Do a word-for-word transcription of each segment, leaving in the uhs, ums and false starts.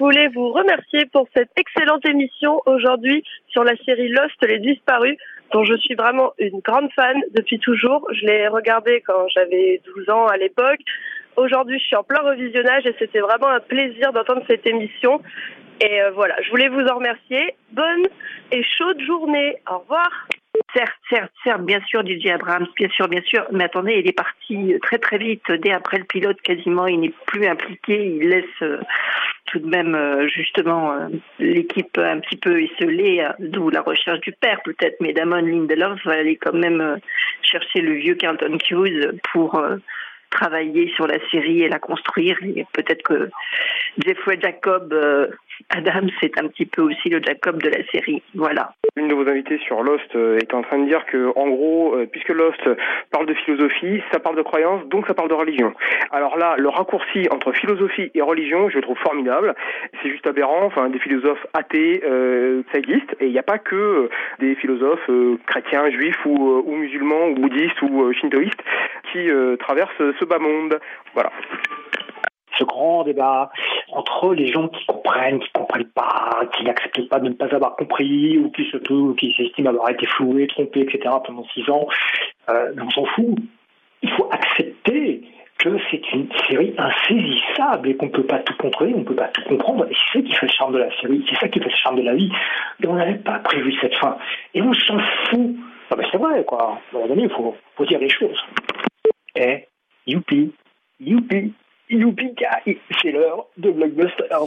voulais vous remercier pour cette excellente émission aujourd'hui sur la série Lost, les disparus, dont je suis vraiment une grande fan depuis toujours. Je l'ai regardée quand j'avais douze ans à l'époque. Aujourd'hui, je suis en plein revisionnage et c'était vraiment un plaisir d'entendre cette émission. Et euh, voilà, je voulais vous en remercier. Bonne et chaude journée. Au revoir. Certes, certes, certes, bien sûr, D J Abrams, bien sûr, bien sûr. Mais attendez, il est parti très très vite. Dès après le pilote, quasiment, il n'est plus impliqué. Il laisse euh, tout de même, euh, justement, euh, l'équipe un petit peu esselée, euh, d'où la recherche du père, peut-être. Mais Damon Lindelof va aller quand même euh, chercher le vieux Carlton Cuse pour euh, travailler sur la série et la construire. Et peut-être que Jeffrey Jacob euh, Adams c'est un petit peu aussi le Jacob de la série. Voilà. Une de vos invités sur Lost euh, est en train de dire que, en gros, euh, puisque Lost parle de philosophie, ça parle de croyance, donc ça parle de religion. Alors là, le raccourci entre philosophie et religion, je le trouve formidable. C'est juste aberrant. Enfin, des philosophes athées, euh, ça existe, et il n'y a pas que euh, des philosophes euh, chrétiens, juifs ou, euh, ou musulmans ou bouddhistes ou euh, shintoïstes qui euh, traversent ce bas monde. Voilà. Ce grand débat entre les gens qui comprennent, qui ne comprennent pas, qui n'acceptent pas de ne pas avoir compris, ou qui surtout qui s'estiment avoir été floués, trompés, et cetera pendant six ans, euh, on s'en fout. Il faut accepter que c'est une série insaisissable et qu'on ne peut pas tout contrôler, on ne peut pas tout comprendre. Et c'est ça qui fait le charme de la série, c'est ça qui fait le charme de la vie. Et on n'avait pas prévu cette fin. Et on s'en fout. Non mais c'est vrai, quoi. À un moment donné, il faut, faut dire les choses. Eh, youpi, youpi. Youpi, c'est l'heure de Blockbusters.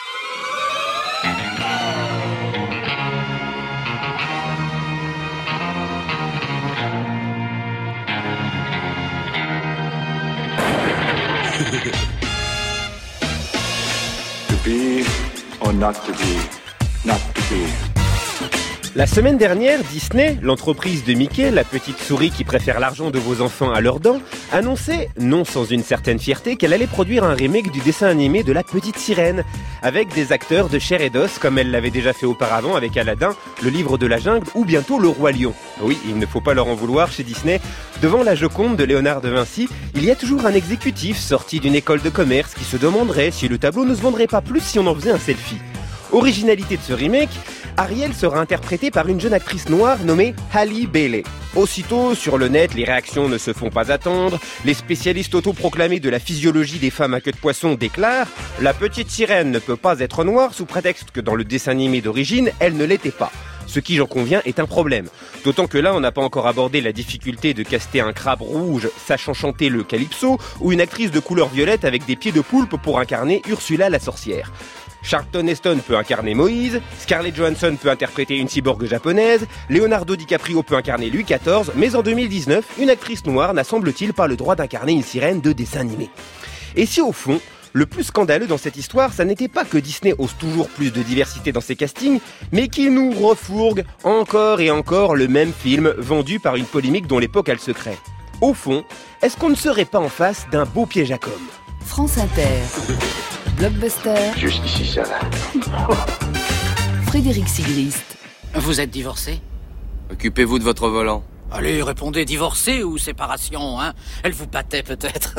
To be or not to be, not to be. La semaine dernière, Disney, l'entreprise de Mickey, la petite souris qui préfère l'argent de vos enfants à leurs dents, annonçait, non sans une certaine fierté, qu'elle allait produire un remake du dessin animé de La Petite Sirène, avec des acteurs de chair et d'os, comme elle l'avait déjà fait auparavant avec Aladdin, Le Livre de la Jungle ou bientôt Le Roi Lion. Oui, il ne faut pas leur en vouloir chez Disney. Devant la Joconde de Léonard de Vinci, il y a toujours un exécutif sorti d'une école de commerce qui se demanderait si le tableau ne se vendrait pas plus si on en faisait un selfie. Originalité de ce remake, Ariel sera interprétée par une jeune actrice noire nommée Halle Bailey. Aussitôt, sur le net, les réactions ne se font pas attendre. Les spécialistes autoproclamés de la physiologie des femmes à queue de poisson déclarent « La petite sirène ne peut pas être noire sous prétexte que dans le dessin animé d'origine, elle ne l'était pas ». Ce qui, j'en conviens, est un problème. D'autant que là, on n'a pas encore abordé la difficulté de caster un crabe rouge sachant chanter le calypso ou une actrice de couleur violette avec des pieds de poulpe pour incarner Ursula la sorcière. Charlton Heston peut incarner Moïse, Scarlett Johansson peut interpréter une cyborg japonaise, Leonardo DiCaprio peut incarner Louis quatorze, mais en deux mille dix-neuf, une actrice noire n'a semble-t-il pas le droit d'incarner une sirène de dessin animé. Et si au fond, le plus scandaleux dans cette histoire, ça n'était pas que Disney ose toujours plus de diversité dans ses castings, mais qu'il nous refourgue encore et encore le même film vendu par une polémique dont l'époque a le secret. Au fond, est-ce qu'on ne serait pas en face d'un beau piège à com'? France Inter. Blockbuster. Jusqu'ici, ça va. Frédéric Sigrist. Vous êtes divorcé? Occupez-vous de votre volant. Allez, répondez divorcé ou séparation, hein? Elle vous battait peut-être.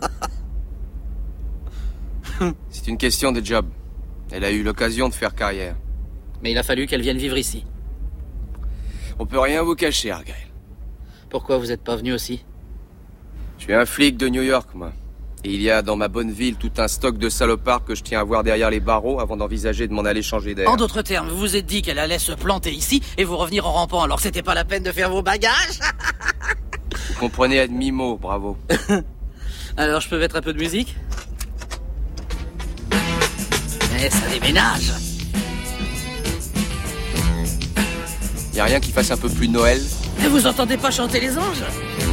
C'est une question de job. Elle a eu l'occasion de faire carrière. Mais il a fallu qu'elle vienne vivre ici. On peut rien vous cacher, Argyle. Pourquoi vous êtes pas venu aussi? Je suis un flic de New York, moi. Et il y a dans ma bonne ville tout un stock de salopards que je tiens à voir derrière les barreaux avant d'envisager de m'en aller changer d'air. En d'autres termes, vous vous êtes dit qu'elle allait se planter ici et vous revenir en rampant, alors c'était pas la peine de faire vos bagages? Vous comprenez à demi-mot, bravo. Alors je peux mettre un peu de musique? Eh, ça déménage. Y a rien qui fasse un peu plus Noël? Et vous entendez pas chanter les anges?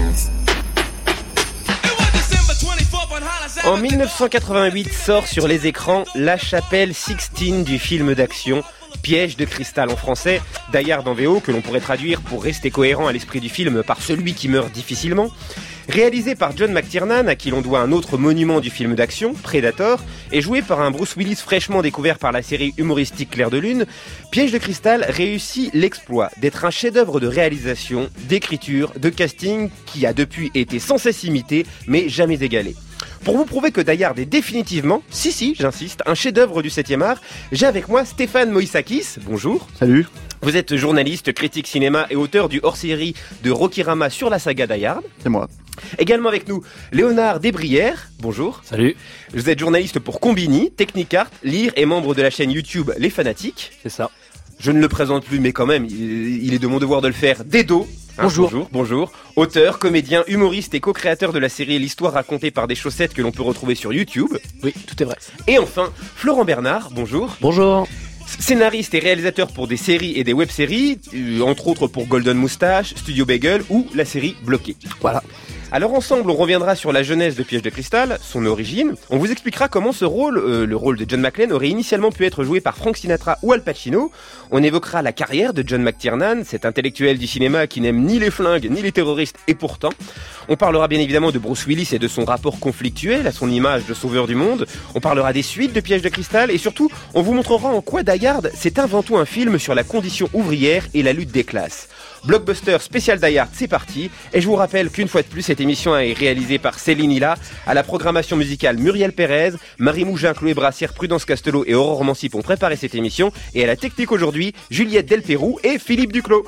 En dix-neuf cent quatre-vingt-huit sort sur les écrans La Chapelle Sixtine du film d'action Piège de cristal en français, Die Hard en V O, que l'on pourrait traduire pour rester cohérent à l'esprit du film par celui qui meurt difficilement. Réalisé par John McTiernan, à qui l'on doit un autre monument du film d'action, Predator, et joué par un Bruce Willis fraîchement découvert par la série humoristique Clair de Lune, Piège de cristal réussit l'exploit d'être un chef-d'œuvre de réalisation, d'écriture, de casting qui a depuis été sans cesse imité, mais jamais égalé. Pour vous prouver que Die Hard est définitivement, si si, j'insiste, un chef-d'œuvre du septième art, j'ai avec moi Stéphane Moïsakis. Bonjour. Salut. Vous êtes journaliste, critique cinéma et auteur du hors-série de Rokirama sur la saga Die Hard. C'est moi. Également avec nous, Léonard Desbrières. Bonjour. Salut. Vous êtes journaliste pour Combini, Technicart, Lire et membre de la chaîne YouTube Les Fanatiques. C'est ça. Je ne le présente plus, mais quand même, il est de mon devoir de le faire. Dedo. Hein, bonjour. Bonjour. Bonjour. Auteur, comédien, humoriste et co-créateur de la série L'histoire racontée par des chaussettes que l'on peut retrouver sur YouTube. Oui, tout est vrai. Et enfin, Florent Bernard. Bonjour. Bonjour. Scénariste et réalisateur pour des séries et des web-séries, euh, entre autres pour Golden Moustache, Studio Bagel ou la série Bloqué. Voilà. Alors ensemble, on reviendra sur la genèse de Piège de Cristal, son origine. On vous expliquera comment ce rôle, euh, le rôle de John McClane, aurait initialement pu être joué par Frank Sinatra ou Al Pacino. On évoquera la carrière de John McTiernan, cet intellectuel du cinéma qui n'aime ni les flingues ni les terroristes, et pourtant. On parlera bien évidemment de Bruce Willis et de son rapport conflictuel à son image de sauveur du monde. On parlera des suites de Piège de Cristal et surtout, on vous montrera en quoi Die Hard, c'est avant tout un film sur la condition ouvrière et la lutte des classes. Blockbuster spécial Die Hard, c'est parti. Et je vous rappelle qu'une fois de plus, cette émission est réalisée par Céline Hilla, à la programmation musicale Muriel Pérez, Marie Mougin, Chloé Brassière, Prudence Castelot et Aurore Mancy ont préparé cette émission. Et à la technique aujourd'hui, Juliette Delpérou et Philippe Duclos.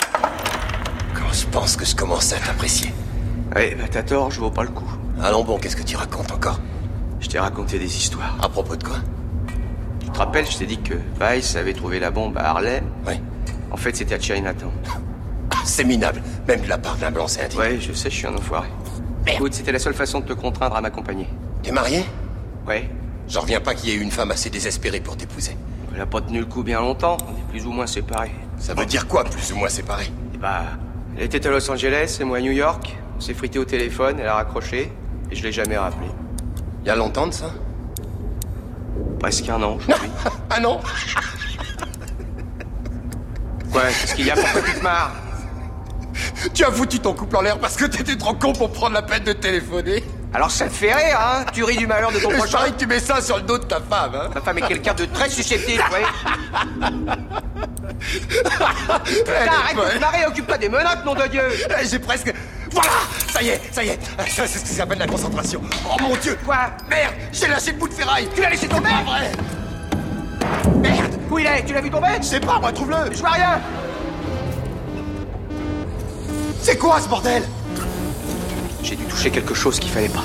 Quand je pense que je commence à t'apprécier. Ouais, bah t'as tort, je vaux pas le coup. Allons bon, qu'est-ce que tu racontes encore? Je t'ai raconté des histoires. À propos de quoi? Tu te rappelles, je t'ai dit que Vice avait trouvé la bombe à Harlem? Oui. En fait, c'était à Chinatown. C'est minable, même de la part d'un blanc, c'est indigne. Ouais, je sais, je suis un enfoiré. Merde. Écoute, c'était la seule façon de te contraindre à m'accompagner. T'es marié? Ouais. J'en reviens pas qu'il y ait eu une femme assez désespérée pour t'épouser. Elle a pas tenu le coup bien longtemps, on est plus ou moins séparés. Ça veut dire quoi, plus ou moins séparés? Et bah, elle était à Los Angeles et moi à New York. On s'est frité au téléphone, elle a raccroché, et je l'ai jamais rappelé. Il y a longtemps de ça? Presque un an, je suis. Un an? Ouais, qu'est-ce qu'il y a? Pourquoi tu te marres? Tu as foutu ton couple en l'air parce que t'étais trop con pour prendre la peine de téléphoner. Alors ça te fait rire, hein? Tu ris du malheur de ton prochain. Je parie que tu mets ça sur le dos de ta femme, hein? Ma femme est quelqu'un de très susceptible, ouais. Putain, arrête de te marrer, occupe-toi des menottes, nom de Dieu! J'ai presque... Voilà! Ça y est, ça y est! Ça, c'est ce qui s'appelle la concentration. Oh mon Dieu! Quoi? Merde! J'ai lâché le bout de ferraille! Tu l'as laissé tomber? C'est pas vrai! Merde! Où il est? Tu l'as vu tomber? Je sais pas, moi, trouve-le! Je vois rien! C'est quoi ce bordel? J'ai dû toucher quelque chose qu'il fallait pas.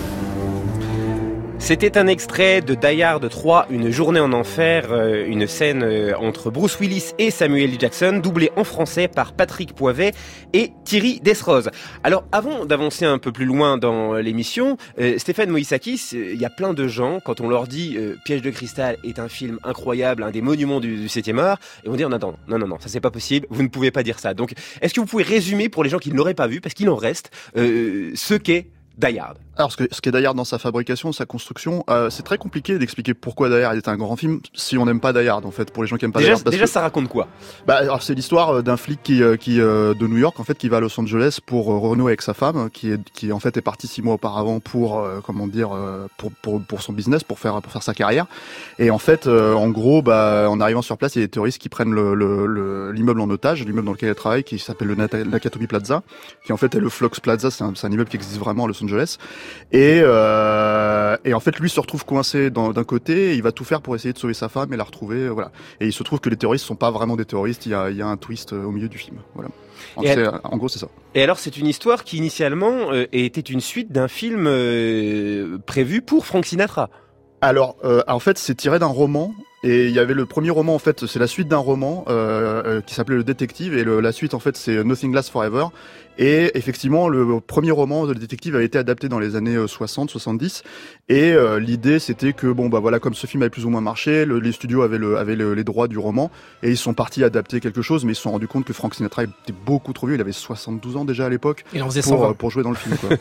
C'était un extrait de Die Hard trois, Une journée en enfer, euh, une scène euh, entre Bruce Willis et Samuel L. Jackson, doublée en français par Patrick Poivet et Thierry Desroses. Alors, avant d'avancer un peu plus loin dans l'émission, euh, Stéphane Moïsakis, il euh, y a plein de gens, quand on leur dit euh, Piège de Cristal est un film incroyable, un des monuments du, du septième art, ils vont dire non, non, non, non, non, ça c'est pas possible, vous ne pouvez pas dire ça. Donc, est-ce que vous pouvez résumer pour les gens qui ne l'auraient pas vu, parce qu'il en reste, euh, ce qu'est Die Hard? Alors, ce, que, ce qui est Die Hard dans sa fabrication, sa construction, euh, c'est très compliqué d'expliquer pourquoi Die Hard est un grand film si on n'aime pas Die Hard, en fait, pour les gens qui aiment pas déjà, Die Hard. Parce déjà, que, ça raconte quoi? Bah, alors, c'est l'histoire d'un flic qui, qui euh, de New York, en fait, qui va à Los Angeles pour euh, renouer avec sa femme, qui est, qui en fait est partie six mois auparavant pour, euh, comment dire, euh, pour, pour, pour son business, pour faire, pour faire sa carrière. Et en fait, euh, en gros, bah, en arrivant sur place, il y a des terroristes qui prennent le, le, le, l'immeuble en otage, l'immeuble dans lequel elle travaille, qui s'appelle le Nakatomi Plaza, qui en fait est le Flox Plaza, c'est un, c'est un immeuble qui existe vraiment à Los Angeles. Et euh, Euh, et en fait, lui se retrouve coincé dans, d'un côté, et il va tout faire pour essayer de sauver sa femme et la retrouver, euh, voilà. Et il se trouve que les terroristes sont pas vraiment des terroristes. Il y a, il y a un twist euh, au milieu du film, voilà. En, c'est, alors, en gros, c'est ça. Et alors, c'est une histoire qui initialement euh, était une suite d'un film euh, prévu pour Frank Sinatra. Alors, euh, en fait, c'est tiré d'un roman. Et il y avait le premier roman, en fait, c'est la suite d'un roman euh, euh, qui s'appelait Le Détective, et le, la suite, en fait, c'est Nothing Lasts Forever. Et effectivement, le premier roman de Le Détective avait été adapté dans les années soixante, soixante-dix. Et euh, l'idée, c'était que, bon, bah voilà, comme ce film avait plus ou moins marché, le, les studios avaient, le, avaient le, les droits du roman, et ils sont partis adapter quelque chose, mais ils se sont rendus compte que Frank Sinatra était beaucoup trop vieux. Il avait soixante-douze ans déjà à l'époque. Il en faisait pour, cent vingt. pour jouer dans le film, quoi.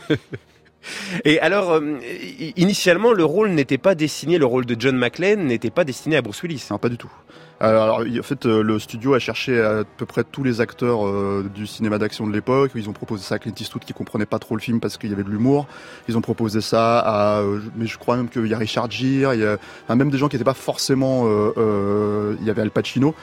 Et alors, euh, initialement, le rôle n'était pas destiné, le rôle de John McClane n'était pas destiné à Bruce Willis. Non, pas du tout. Alors, en fait, le studio a cherché à peu près tous les acteurs euh, du cinéma d'action de l'époque. Ils ont proposé ça à Clint Eastwood qui comprenait pas trop le film parce qu'il y avait de l'humour. Ils ont proposé ça à, euh, mais je crois même qu'il y a Richard Gere, il y a enfin, même des gens qui n'étaient pas forcément. Euh, euh, il y avait Al Pacino.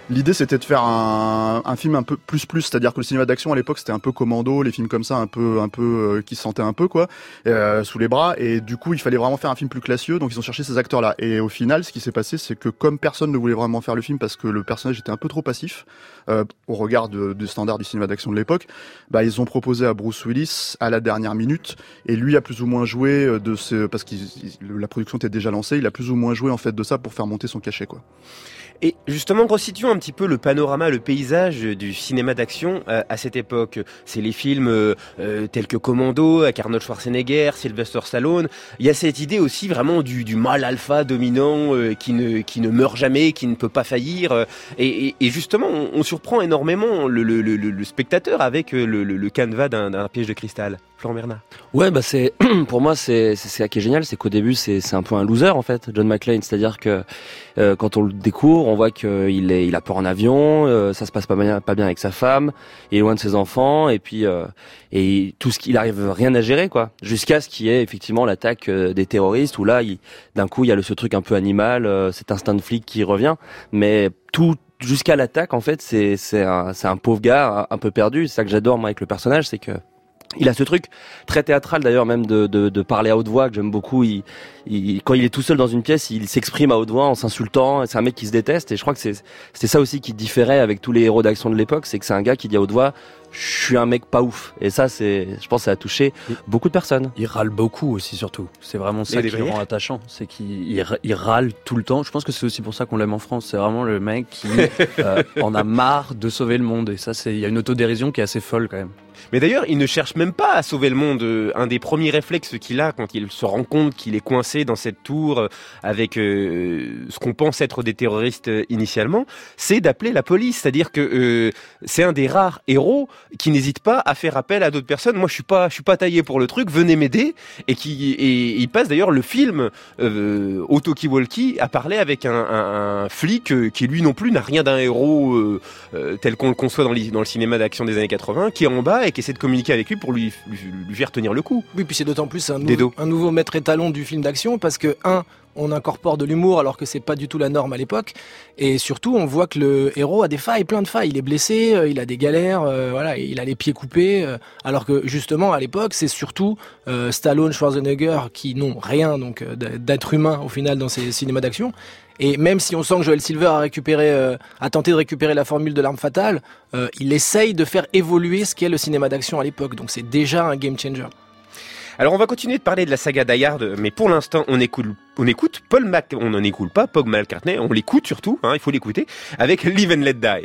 L'idée, c'était de faire un, un film un peu plus plus, c'est-à-dire que le cinéma d'action à l'époque, c'était un peu Commando, les films comme ça, un peu, un peu euh, qui se sentaient un peu quoi, euh, sous les bras. Et du coup, il fallait vraiment faire un film plus classieux. Donc, ils ont cherché ces acteurs-là. Et au final, ce qui s'est passé, c'est que comme personne ne voulait vraiment faire le film parce que le personnage était un peu trop passif euh, au regard de, des standards du cinéma d'action de l'époque, bah, ils ont proposé à Bruce Willis à la dernière minute. Et lui a plus ou moins joué de ce, parce que la production était déjà lancée, il a plus ou moins joué en fait de ça pour faire monter son cachet quoi. Et justement, resituons un petit peu le panorama, le paysage du cinéma d'action euh, à cette époque. C'est les films euh, euh, tels que Commando, avec Arnold Schwarzenegger, Sylvester Stallone. Il y a cette idée aussi vraiment du, du mal alpha dominant euh, qui ne qui ne meurt jamais, qui ne peut pas faillir. Euh, et, et, et justement, on, on surprend énormément le, le, le, le spectateur avec le, le, le canevas d'un, d'un piège de cristal. Florent Bernard. Ouais, bah c'est pour moi c'est c'est ça qui est génial, c'est qu'au début c'est c'est un peu un loser en fait, John McClane, c'est-à-dire que euh, quand on le découvre, on voit qu'il est il a peur en avion, euh, ça se passe pas bien pas bien avec sa femme, il est loin de ses enfants et puis euh, et tout ce qu'il arrive rien à gérer quoi, jusqu'à ce qu'il y ait effectivement l'attaque euh, des terroristes où là il, d'un coup il y a le ce truc un peu animal, euh, cet instinct de flic qui revient, mais tout jusqu'à l'attaque en fait, c'est c'est un c'est un pauvre gars un, un peu perdu, c'est ça que j'adore moi avec le personnage, c'est que il a ce truc très théâtral d'ailleurs même de, de, de parler à haute voix que j'aime beaucoup. Il, il, quand il est tout seul dans une pièce, il s'exprime à haute voix en s'insultant. C'est un mec qui se déteste et je crois que c'est c'est ça aussi qui différait avec tous les héros d'action de l'époque, c'est que c'est un gars qui dit à haute voix je suis un mec pas ouf. Et ça, c'est, je pense, que ça a touché beaucoup de personnes. Il râle beaucoup aussi, surtout. C'est vraiment ça qui le rend attachant. C'est qu'il il, il râle tout le temps. Je pense que c'est aussi pour ça qu'on l'aime en France. C'est vraiment le mec qui euh, en a marre de sauver le monde. Et ça, c'est, il y a une autodérision qui est assez folle quand même. Mais d'ailleurs, il ne cherche même pas à sauver le monde. Un des premiers réflexes qu'il a quand il se rend compte qu'il est coincé dans cette tour avec euh, ce qu'on pense être des terroristes initialement, c'est d'appeler la police. C'est-à-dire que euh, c'est un des rares héros qui n'hésite pas à faire appel à d'autres personnes. Moi, je suis pas, je suis pas taillé pour le truc. Venez m'aider. Et qui, et il passe d'ailleurs le film euh, au talkie-walkie à parler avec un, un, un flic euh, qui lui non plus n'a rien d'un héros euh, euh, tel qu'on le conçoit dans, dans le cinéma d'action des années quatre-vingts, qui est en bas et qui essaie de communiquer avec lui pour lui, lui, lui faire tenir le coup. Oui, puis c'est d'autant plus un, nou- un nouveau maître étalon du film d'action parce que un, on incorpore de l'humour alors que c'est pas du tout la norme à l'époque, et surtout on voit que le héros a des failles, plein de failles. Il est blessé, euh, il a des galères, euh, voilà, il a les pieds coupés, euh, alors que justement à l'époque c'est surtout euh, Stallone, Schwarzenegger qui n'ont rien donc euh, d'être humain au final dans ces cinémas d'action. Et même si on sent que Joel Silver a récupéré, euh, a tenté de récupérer la formule de l'arme fatale, euh, il essaye de faire évoluer ce qu'est le cinéma d'action à l'époque. Donc c'est déjà un game changer. Alors on va continuer de parler de la saga Die Hard, mais pour l'instant on écoute, on écoute Paul Mac, on n'en écoute pas, Paul McCartney, on l'écoute surtout, hein, il faut l'écouter, avec Live and Let Die.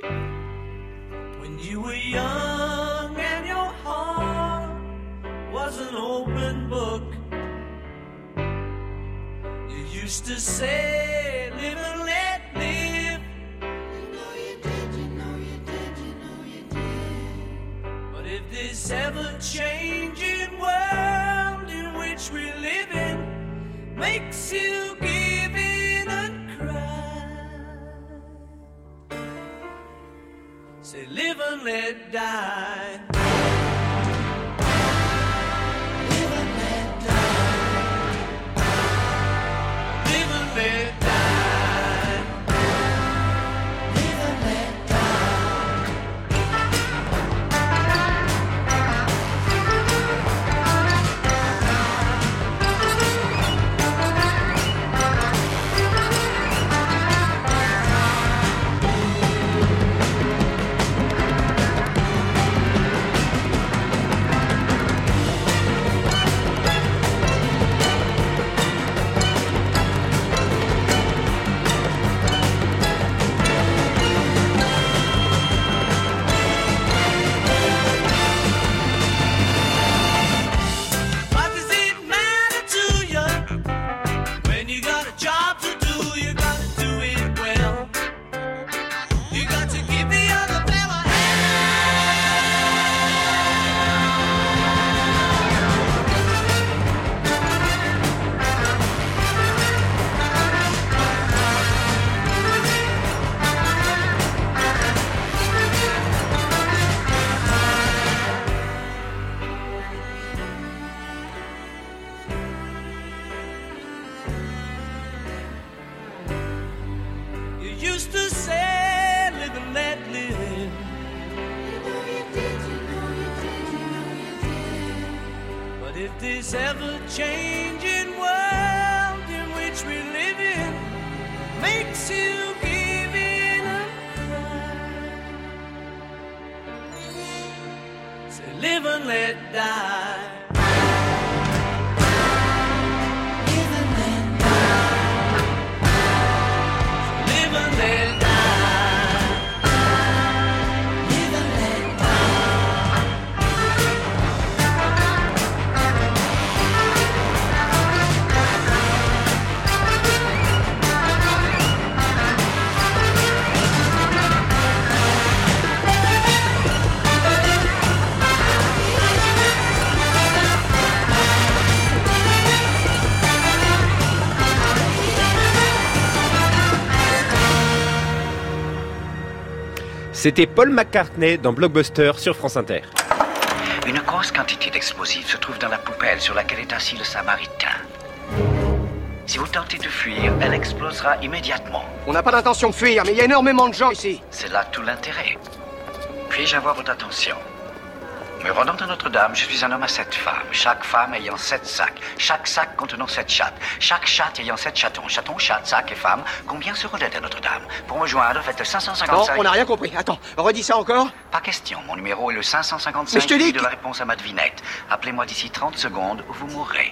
When you were young and your heart was an open book, you used to say live and let live. You know you did, you know you did, you know you did. But if this ever-changing world in which we live in makes you give in and cry, say live and let die. Live and let die. Live and let die. Live and let die. this ever-changing world in which we live in makes you give in a cry. Say live and let die. Live and let die. Live and let die. C'était Paul McCartney dans Blockbuster sur France Inter. Une grosse quantité d'explosifs se trouve dans la poubelle sur laquelle est assis le Samaritain. Si vous tentez de fuir, elle explosera immédiatement. On n'a pas d'intention de fuir, mais il y a énormément de gens ici. C'est là tout l'intérêt. Puis-je avoir votre attention? Me rendant à Notre-Dame, je suis un homme à sept femmes, chaque femme ayant sept sacs, chaque sac contenant sept chattes, chaque chatte ayant sept chatons, chatons, chatte, sac et femme. Combien se relève à Notre-Dame? Pour me joindre, faites le cinq cent cinquante-cinq... Non, on n'a rien compris. Attends, redis ça encore. Pas question, mon numéro est le cinq cent cinquante-cinq. Mais je te dis de la réponse à ma devinette. Appelez-moi d'ici trente secondes ou vous mourrez.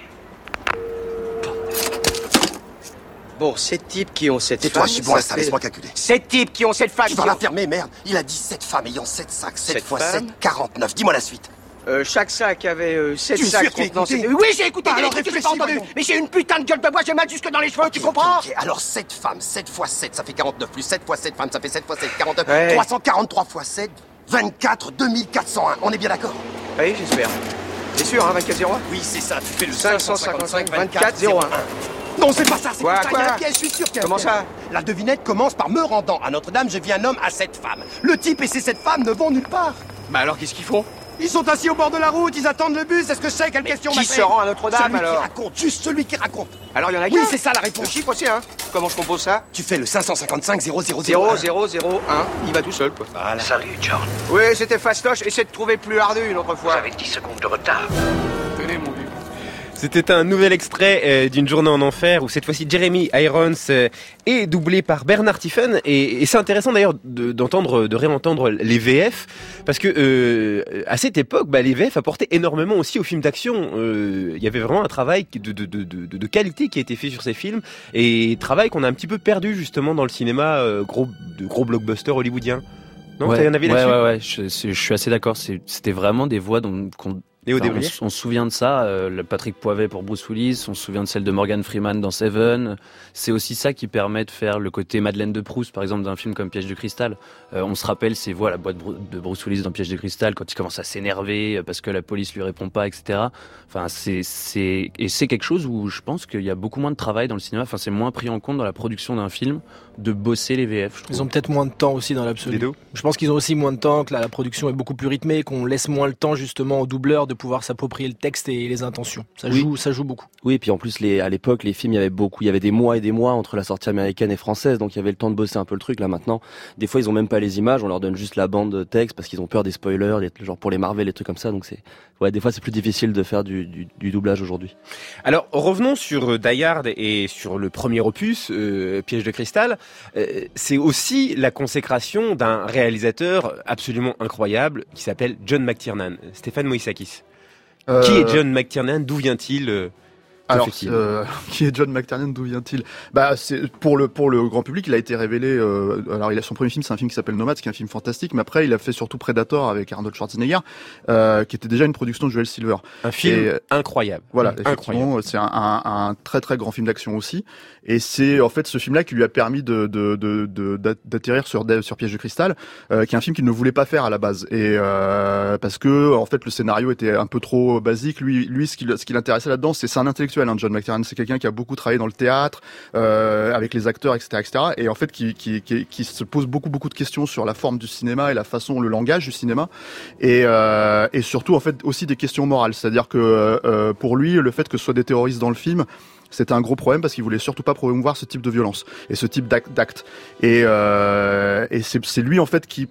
Bon, ces types qui ont cette Tais-toi, femme... je suis bon à ça, fait- laisse-moi calculer. Ces types qui ont cette femme... Tu vas qui ont- l'enfermer, merde. Il a dit sept femmes ayant sept sacs. sept Sept fois femmes sept, quarante-neuf. Dis-moi la suite. Euh, chaque sac avait euh, sept Tu es sacs sûr que tu as contenant... écouté sept- Oui, j'ai écouté, Bah, j'ai alors écouté, j'ai réfléchis, pas entendu. voyons. Mais j'ai une putain de gueule de bois, j'ai mal jusque dans les cheveux, tu comprends? Ok, alors sept femmes, sept fois sept, ça fait quarante-neuf. Plus sept fois sept femmes, ça fait sept fois sept, quarante-neuf. Ouais. trois cent quarante-trois fois sept, vingt-quatre, deux mille quatre cent un. On est bien d'accord? Oui, j'espère. C'est sûr, hein, vingt-quatre zéro un? Oui, c'est ça. Tu fais le cinq cent cinquante-cinq, vingt-quatre zéro un. Non, c'est pas ça, c'est Quoi, pas ça. quoi Il y a un piège, je suis sûr qu'il y a un Comment piège. ça? La devinette commence par me rendant à Notre-Dame, je vis un homme à sept femmes. Le type et ses sept femmes ne vont nulle part. Bah alors, qu'est-ce qu'ils font? Ils sont assis au bord de la route, ils attendent le bus. Est-ce que je sais quelle question qui m'a se rend à Notre-Dame, Celui alors qui raconte, juste celui qui raconte. Alors, il y en a Oui, qu'un. c'est ça la réponse. Le chiffre aussi, hein. Comment je compose ça? Tu fais le cinq cent cinquante-cinq zéro zéro zéro zéro zéro un. Il va tout seul, quoi. Voilà. Salut, John. Oui, c'était fastoche. Essaie de trouver plus ardu une autre Vous fois. avez dix secondes de retard. Tenez, mon vieux. C'était un nouvel extrait euh, d'une journée en enfer où cette fois-ci Jeremy Irons euh, est doublé par Bernard Tiffen et, et c'est intéressant d'ailleurs de, d'entendre, de réentendre les V F parce que euh, à cette époque, bah, les V F apportaient énormément aussi aux films d'action. Euh, Il y avait vraiment un travail de, de, de, de, de qualité qui a été fait sur ces films et travail qu'on a un petit peu perdu justement dans le cinéma euh, gros, de gros blockbusters hollywoodiens. Non, ouais, t'as un avis ouais, là-dessus? ouais, ouais, je, je, je suis assez d'accord. C'est, c'était vraiment des voix dont, qu'on Léo Enfin, Desbriers. on, on se souvient de ça, euh, le Patrick Poivet pour Bruce Willis, on se souvient de celle de Morgan Freeman dans Seven. C'est aussi ça qui permet de faire le côté Madeleine de Proust, par exemple, d'un film comme Piège de cristal. Euh, on se rappelle ces voix, la boîte de Bruce Willis dans Piège de cristal, quand il commence à s'énerver parce que la police lui répond pas, et cetera. Enfin, c'est, c'est, et c'est quelque chose où je pense qu'il y a beaucoup moins de travail dans le cinéma. Enfin, c'est moins pris en compte dans la production d'un film de bosser les V F. Je trouve. Ils ont peut-être moins de temps aussi dans l'absolu. Je pense qu'ils ont aussi moins de temps, que la, la production est beaucoup plus rythmée, qu'on laisse moins le temps justement aux doubleurs de pouvoir s'approprier le texte et les intentions. Ça Oui. joue, ça joue beaucoup. Oui, et puis en plus, les, à l'époque, les films, il y avait beaucoup, il y avait des mois et des mois entre la sortie américaine et française, donc il y avait le temps de bosser un peu le truc. Là maintenant, des fois, ils ont même pas les images, on leur donne juste la bande texte parce qu'ils ont peur des spoilers, des, genre pour les Marvel, des trucs comme ça. Donc c'est, ouais, des fois, c'est plus difficile de faire du, du, du doublage aujourd'hui. Alors revenons sur euh, Die Hard et sur le premier opus, euh, Piège de cristal. Euh, c'est aussi la consécration d'un réalisateur absolument incroyable qui s'appelle John McTiernan, Stéphane Moïsakis. Euh, Qui est John McTiernan? D'où vient-il euh, Alors, euh, qui est John McTiernan? D'où vient-il? Bah, c'est pour le pour le grand public, il a été révélé. Euh, alors, il a son premier film, c'est un film qui s'appelle Nomad, qui est un film fantastique. Mais après, il a fait surtout Predator avec Arnold Schwarzenegger, euh, qui était déjà une production de Joel Silver. Un film Et, incroyable. Voilà, Incroyable. effectivement, c'est un, un, un très très grand film d'action aussi. Et c'est en fait ce film-là qui lui a permis de, de, de, de d'atterrir sur sur Piège de cristal, euh, qui est un film qu'il ne voulait pas faire à la base. Et euh, parce que en fait le scénario était un peu trop basique. Lui, lui, ce qui ce qui l'intéressait là-dedans, c'est c'est un intellectuel. Hein, John McTiernan, c'est quelqu'un qui a beaucoup travaillé dans le théâtre, euh, avec les acteurs, et cetera, et cetera. Et en fait, qui, qui qui qui se pose beaucoup beaucoup de questions sur la forme du cinéma et la façon, le langage du cinéma, et euh, et surtout en fait aussi des questions morales. C'est-à-dire que euh, pour lui, le fait que ce soit des terroristes dans le film, c'était un gros problème parce qu'il voulait surtout pas promouvoir ce type de violence et ce type d'acte. Et, euh, et c'est, c'est lui en fait qui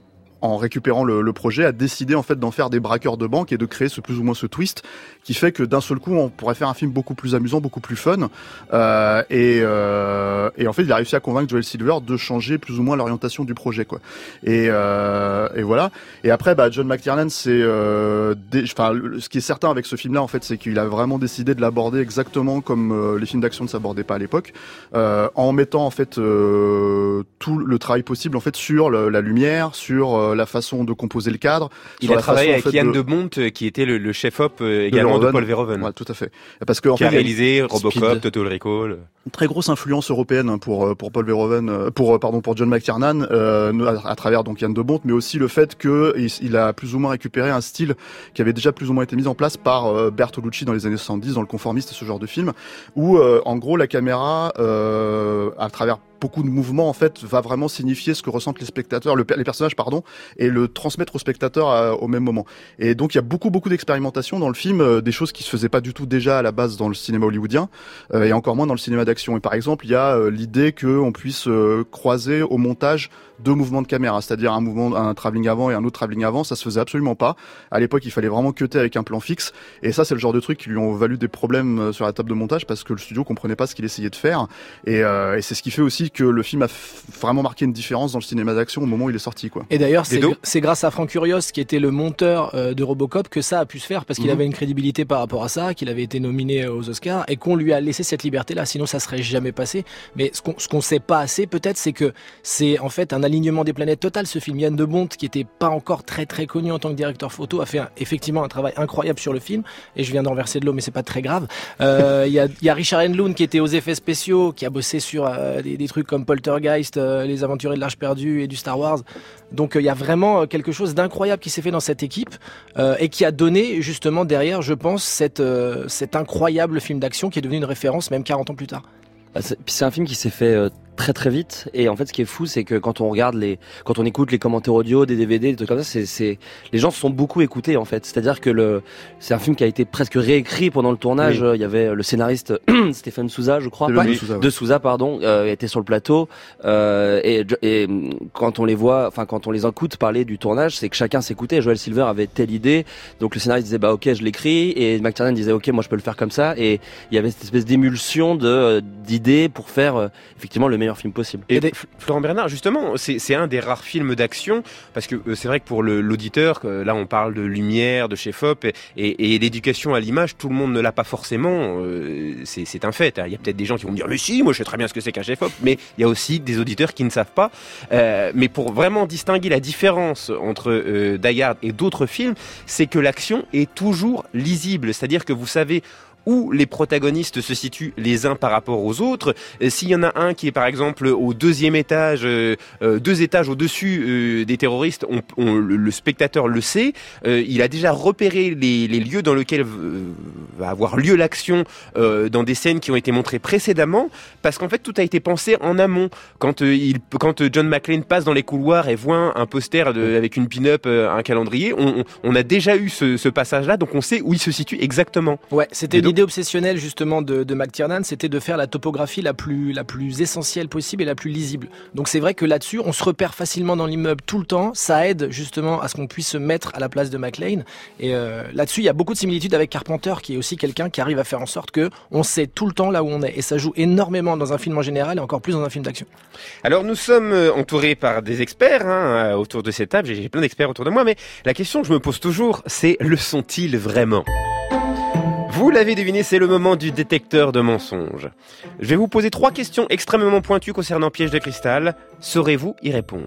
en récupérant le, le projet, a décidé en fait d'en faire des braqueurs de banque et de créer ce plus ou moins ce twist qui fait que d'un seul coup, on pourrait faire un film beaucoup plus amusant, beaucoup plus fun. Euh, et, euh, et en fait, il a réussi à convaincre Joel Silver de changer plus ou moins l'orientation du projet, quoi. Et, euh, et voilà. Et après, bah, John McTiernan, c'est, euh, des, enfin, ce qui est certain avec ce film-là, en fait, c'est qu'il a vraiment décidé de l'aborder exactement comme euh, les films d'action ne s'abordaient pas à l'époque, euh, en mettant en fait euh, tout le travail possible en fait sur le, la lumière, sur euh, la façon de composer le cadre. Il a travaillé façon, avec en fait, Yann de... de Bont, qui était le, le chef-op euh, également de, de Paul Verhoeven. Ouais, tout à fait. Parce que en qui fait, a réalisé Robocop, Speed. Total Recall. Une très grosse influence européenne pour pour Paul Verhoeven, pour pardon pour John McTiernan euh, à, à travers donc Yann de Bont, mais aussi le fait que il, il a plus ou moins récupéré un style qui avait déjà plus ou moins été mis en place par euh, Bertolucci dans les années soixante-dix dans Le Conformiste, ce genre de film, où euh, en gros la caméra euh, à travers beaucoup de mouvements en fait va vraiment signifier ce que ressentent les spectateurs, le, les personnages pardon, et le transmettre au spectateur à, au même moment. Et donc il y a beaucoup beaucoup d'expérimentation dans le film, euh, des choses qui se faisaient pas du tout déjà à la base dans le cinéma hollywoodien, euh, et encore moins dans le cinéma d'action. Et par exemple, il y a euh, l'idée que on puisse euh, croiser au montage deux mouvements de caméra, c'est-à-dire un mouvement, un travelling avant et un autre travelling avant, ça se faisait absolument pas. À l'époque, il fallait vraiment cutter avec un plan fixe, et ça, c'est le genre de truc qui lui ont valu des problèmes sur la table de montage parce que le studio comprenait pas ce qu'il essayait de faire, et, euh, et c'est ce qui fait aussi que le film a f- vraiment marqué une différence dans le cinéma d'action au moment où il est sorti, quoi. Et d'ailleurs, c'est, gr- c'est grâce à Frank Curios, qui était le monteur euh, de Robocop, que ça a pu se faire parce qu'il mmh. avait une crédibilité par rapport à ça, qu'il avait été nominé aux Oscars et qu'on lui a laissé cette liberté-là. Sinon, ça serait jamais passé. Mais ce qu'on, ce qu'on sait pas assez, peut-être, c'est que c'est en fait un alignement des planètes total. Ce film, Yann de Bont, qui était pas encore très très connu en tant que directeur photo, a fait un, effectivement un travail incroyable sur le film. Et je viens d'en verser de l'eau, mais c'est pas très grave. Il euh, y, a, y a Richard Enloon qui était aux effets spéciaux, qui a bossé sur euh, des, des trucs comme Poltergeist, euh, Les Aventuriers de l'Arche perdue et du Star Wars. Donc il euh, y a vraiment quelque chose d'incroyable qui s'est fait dans cette équipe euh, et qui a donné justement derrière, je pense, cette, euh, cet incroyable film d'action qui est devenu une référence même quarante ans plus tard. C'est, c'est un film qui s'est fait euh, très très vite, et en fait ce qui est fou, c'est que quand on regarde les, quand on écoute les commentaires audio des D V D, des trucs comme ça, c'est, c'est, les gens se sont beaucoup écoutés en fait. C'est-à-dire que le, c'est un film qui a été presque réécrit pendant le tournage. Oui. Il y avait le scénariste Stéphane Souza, je crois, ouais, Souza, ouais. de Souza, pardon, euh, était sur le plateau, euh, et, et quand on les voit, enfin quand on les écoute parler du tournage, c'est que chacun s'écoutait. Joel Silver avait telle idée, donc le scénariste disait bah ok je l'écris, et McTiernan disait ok moi je peux le faire comme ça, et il y avait cette espèce d'émulsion de d'idées pour faire euh, effectivement le meilleur film possible. Et des... Florent Bernard, justement, c'est, c'est un des rares films d'action, parce que euh, c'est vrai que pour le, l'auditeur, que, là on parle de lumière, de chef-op, et, et, et l'éducation à l'image, tout le monde ne l'a pas forcément, euh, c'est, c'est un fait. Il y a peut-être des gens qui vont me dire, mais si, moi je sais très bien ce que c'est qu'un chef-op, mais il y a aussi des auditeurs qui ne savent pas. Euh, mais pour vraiment distinguer la différence entre euh, Die Hard et d'autres films, c'est que l'action est toujours lisible, c'est-à-dire que vous savez où les protagonistes se situent les uns par rapport aux autres. Euh, s'il y en a un qui est par exemple au deuxième étage, euh, euh, deux étages au-dessus euh, des terroristes, on, on, le, le spectateur le sait, euh, il a déjà repéré les, les lieux dans lesquels euh, va avoir lieu l'action euh, dans des scènes qui ont été montrées précédemment, parce qu'en fait tout a été pensé en amont. Quand, euh, il, quand John McClane passe dans les couloirs et voit un poster de, avec une pin-up, euh, un calendrier, on, on, on a déjà eu ce, ce passage-là, donc on sait où il se situe exactement. Ouais, c'était l'idée obsessionnelle justement de, de McTiernan, c'était de faire la topographie la plus, la plus essentielle possible et la plus lisible. Donc c'est vrai que là-dessus, on se repère facilement dans l'immeuble tout le temps, ça aide justement à ce qu'on puisse se mettre à la place de McClane. Et euh, là-dessus, il y a beaucoup de similitudes avec Carpenter, qui est aussi quelqu'un qui arrive à faire en sorte que on sait tout le temps là où on est. Et ça joue énormément dans un film en général et encore plus dans un film d'action. Alors nous sommes entourés par des experts hein, autour de cette table, j'ai, j'ai plein d'experts autour de moi, mais la question que je me pose toujours, c'est le sont-ils vraiment ? Vous l'avez deviné, c'est le moment du détecteur de mensonges. Je vais vous poser trois questions extrêmement pointues concernant Piège de cristal. Saurez-vous y répondre ?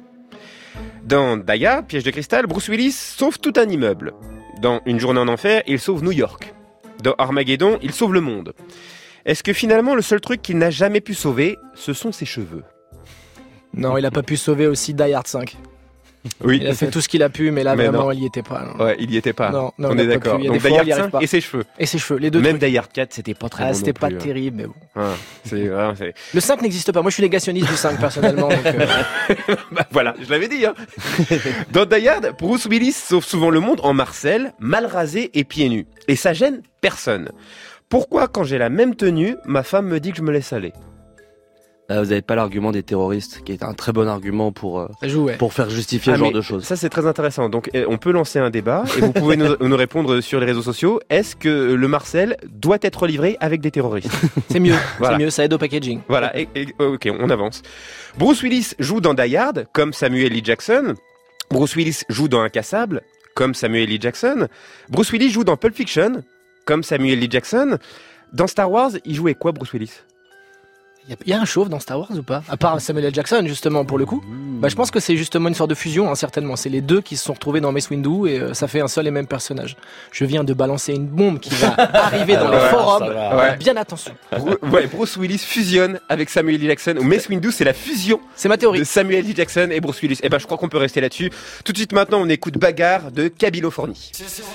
Dans Die Hard, Piège de cristal, Bruce Willis sauve tout un immeuble. Dans Une journée en enfer, il sauve New York. Dans Armageddon, il sauve le monde. Est-ce que finalement, le seul truc qu'il n'a jamais pu sauver, ce sont ses cheveux ? Non, il n'a pas pu sauver aussi Die Hard cinq. Oui. Il a fait tout ce qu'il a pu, mais là, mais vraiment, non. il y était pas. Non. Ouais, il y était pas. Non, non, on est d'accord. Donc, Die Hard cinq et ses cheveux. Et ses cheveux, les deux. Même trucs. Die Hard quatre, c'était pas très ah, bon c'était non pas plus, terrible, mais bon. Ah, c'est, vraiment, c'est... Le cinq n'existe pas. Moi, je suis négationniste du cinq, personnellement. Donc, euh... bah, voilà, je l'avais dit. Hein. Dans Die Hard, Bruce Willis sauve souvent le monde en Marcel, mal rasé et pieds nus. Et ça gêne personne. Pourquoi, quand j'ai la même tenue, ma femme me dit que je me laisse aller ? Euh, vous n'avez pas l'argument des terroristes, qui est un très bon argument pour, euh, joue, ouais. pour faire justifier Ah, ce genre mais de choses. Ça, c'est très intéressant. Donc, eh, on peut lancer un débat et vous pouvez nous, nous répondre sur les réseaux sociaux. Est-ce que le Marcel doit être livré avec des terroristes? C'est mieux, Voilà. c'est mieux, ça aide au packaging. Voilà, et, et- ok, on avance. Bruce Willis joue dans Die Hard, comme Samuel L. Jackson. Bruce Willis joue dans Incassable, comme Samuel L. Jackson. Bruce Willis joue dans Pulp Fiction, comme Samuel L. Jackson. Dans Star Wars, il jouait quoi, Bruce Willis? Il y, a- il y a un chauve dans Star Wars ou pas? À part Samuel L. Jackson, justement, pour le coup. Bah, je pense que c'est justement une sorte de fusion, hein, certainement. C'est les deux qui se sont retrouvés dans Mace Windu et euh, ça fait un seul et même personnage. Je viens de balancer une bombe qui va arriver dans Ouais, le forum. ça va. Ouais. Bien attention. Bru- ouais, Bruce Willis fusionne avec Samuel L. Jackson. Ou Mace Windu, c'est la fusion C'est ma théorie. de Samuel L. Jackson et Bruce Willis. Et ben, je crois qu'on peut rester là-dessus. Tout de suite maintenant, on écoute Bagarre de Kabilo Forni.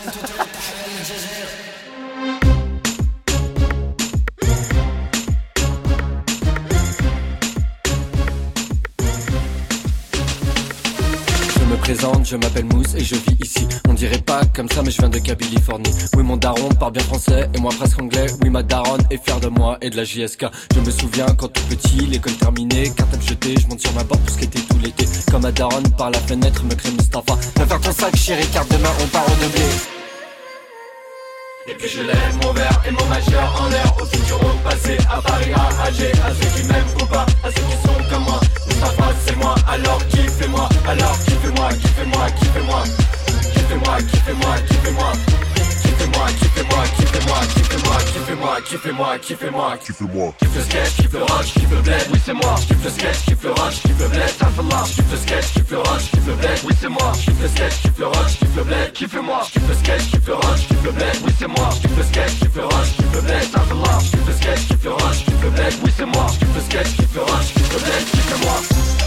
Je me présente, je m'appelle Mousse et je vis ici. On dirait pas comme ça mais je viens de Californie. Oui mon daron parle bien français et moi presque anglais. Oui ma daronne est fière de moi et de la J S K. Je me souviens quand tout petit, l'école terminée, cartable jetée, je monte sur ma porte pour skater tout l'été. Quand ma daronne par la fenêtre me crée Mustapha. Va faire ton sac chérie car demain on part au doublé. Et puis je lève mon verre et mon majeur en l'air. Au futur, au passé, à Paris, à Alger. À ceux qui m'aiment ou pas, à ceux qui sont comme moi. Mustapha c'est moi, alors kiffez-moi. Alors kiffez-moi, kiffez-moi, kiffez-moi. Kiffez-moi, kiffez-moi, kiffez-moi. Kiffez-moi, kiffez-moi, kiffez-moi, kiffez-moi, kiffez-moi, kiffez-moi, kiffez-moi, kiffez-moi. Kiffe le sketch, kiffe le rush, kiffe le bled, oui c'est moi. Kiffe le sketch, kiffe le rush, kiffe le bled, ça fait marche. Kiffe le sketch, kiffe le rush, kiffe le bled, oui c'est moi. Kiffe le sketch, kiffe le rush, kiffe le bled, kiffez-moi. Kiffe le sketch, kiffe le rush, kiffe le bled, oui c'est moi. Kiffe le sketch, kiffe le rush, kiffe le bled, ça fait marche. Kiffe le sketch, kiffe le rush, kiffe le bled, oui c'est moi. Kiffe le sketch, kiffe le rush, kiffe le bled, kiffez-moi.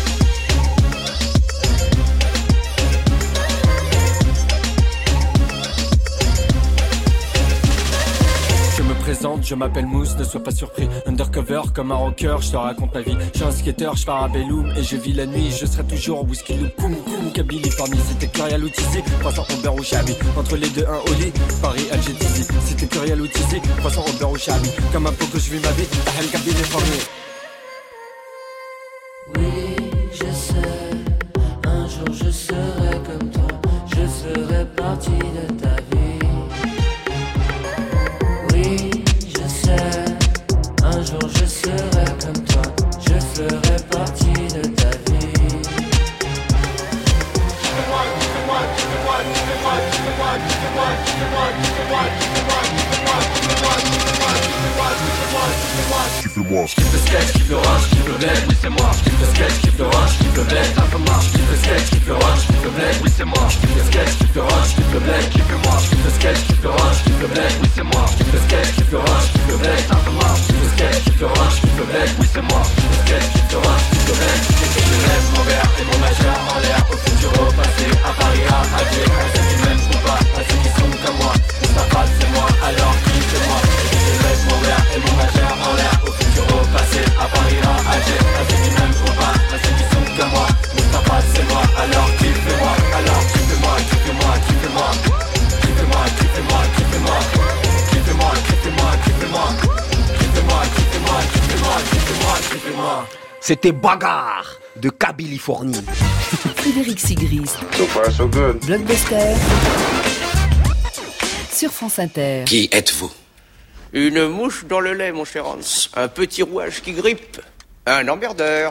Je me présente, je m'appelle Mousse, ne sois pas surpris. Undercover comme un rocker, je te raconte ma vie. Je suis un skater, je pars à Belloum et je vis la nuit. Je serai toujours whisky loop, koum koum, Californie. C'était Curial ou Tizi, trois cents au beurre au chabi. Entre les deux, un au lit, Paris, Alger, Tizi. C'était Curial ou Tizi, trois cents au beurre au chabi. Comme un pot que je vis ma vie, Tahel, Californie. Oui, je sais, un jour je serai comme toi, je ferai partie de ta vie. Oui, je sais, un jour je serai comme toi, je ferai partie de ta vie. Kiffez-moi, kiffez-moi, kiffez-moi, kiffez-moi, kiffez-moi, kiffez-moi, kiffez-moi, kiffez-moi, kiffez-moi, kiffez-moi, kiffez-moi, kiffez-moi, kiffez-moi, kiffez-moi, kiffez-moi. Kiffez-moi. J'kiffe le sketch, kiffe le rush, kiffe le bled, oui c'est moi. J'kiffe le sketch, kiffe le rush, kiffe le bled, ça fait marche. J'kiffe le sketch, kiffe le rush, kiffe le bled, oui c'est moi. J'kiffe le sketch, kiffe le rush, kiffe le bled, kiffez-moi. J'kiffe le sketch, kiffe le rush, kiffe le bled, oui c'est moi. J'kiffe le sketch, kiffe le rush, kiffe le bled, ça fait marche. J'kiffe le sketch, kiffe le rush, kiffe le bled, oui c'est moi. J'kiffe le sketch, kiffe le rush, kiffe le bled. Et je lève mon verre et mon majeur en l'air. Au futur, au passé, à Paris, à Alger. À ceux qui m'aiment ou pas, à ceux qui sont comme moi. Mustapha c'est moi, alors kiffez-moi. Et je lève mon verre et mon majeur en l'air. Au futur, au passé, à Paris, à Alger. À ceux qui m'aiment ou pas, à ceux qui sont comme moi. Mustapha c'est moi, alors kiffez-moi. Alors kiffez-moi, kiffez-moi, kiffez-moi. Kiffez-moi, kiffez-moi, kiffez-moi. Kiffez-moi, kiffez-moi, kiffez-moi. Kiffez-moi, kiffez-moi, kiffez-moi, kiffez-moi, kiffez-moi. C'était Bagarre de Californie. Frédéric Sigrist. So far, so good. Blockbuster. Sur France Inter. Qui êtes-vous? Une mouche dans le lait, mon cher Hans. Un petit rouage qui grippe. Un emmerdeur.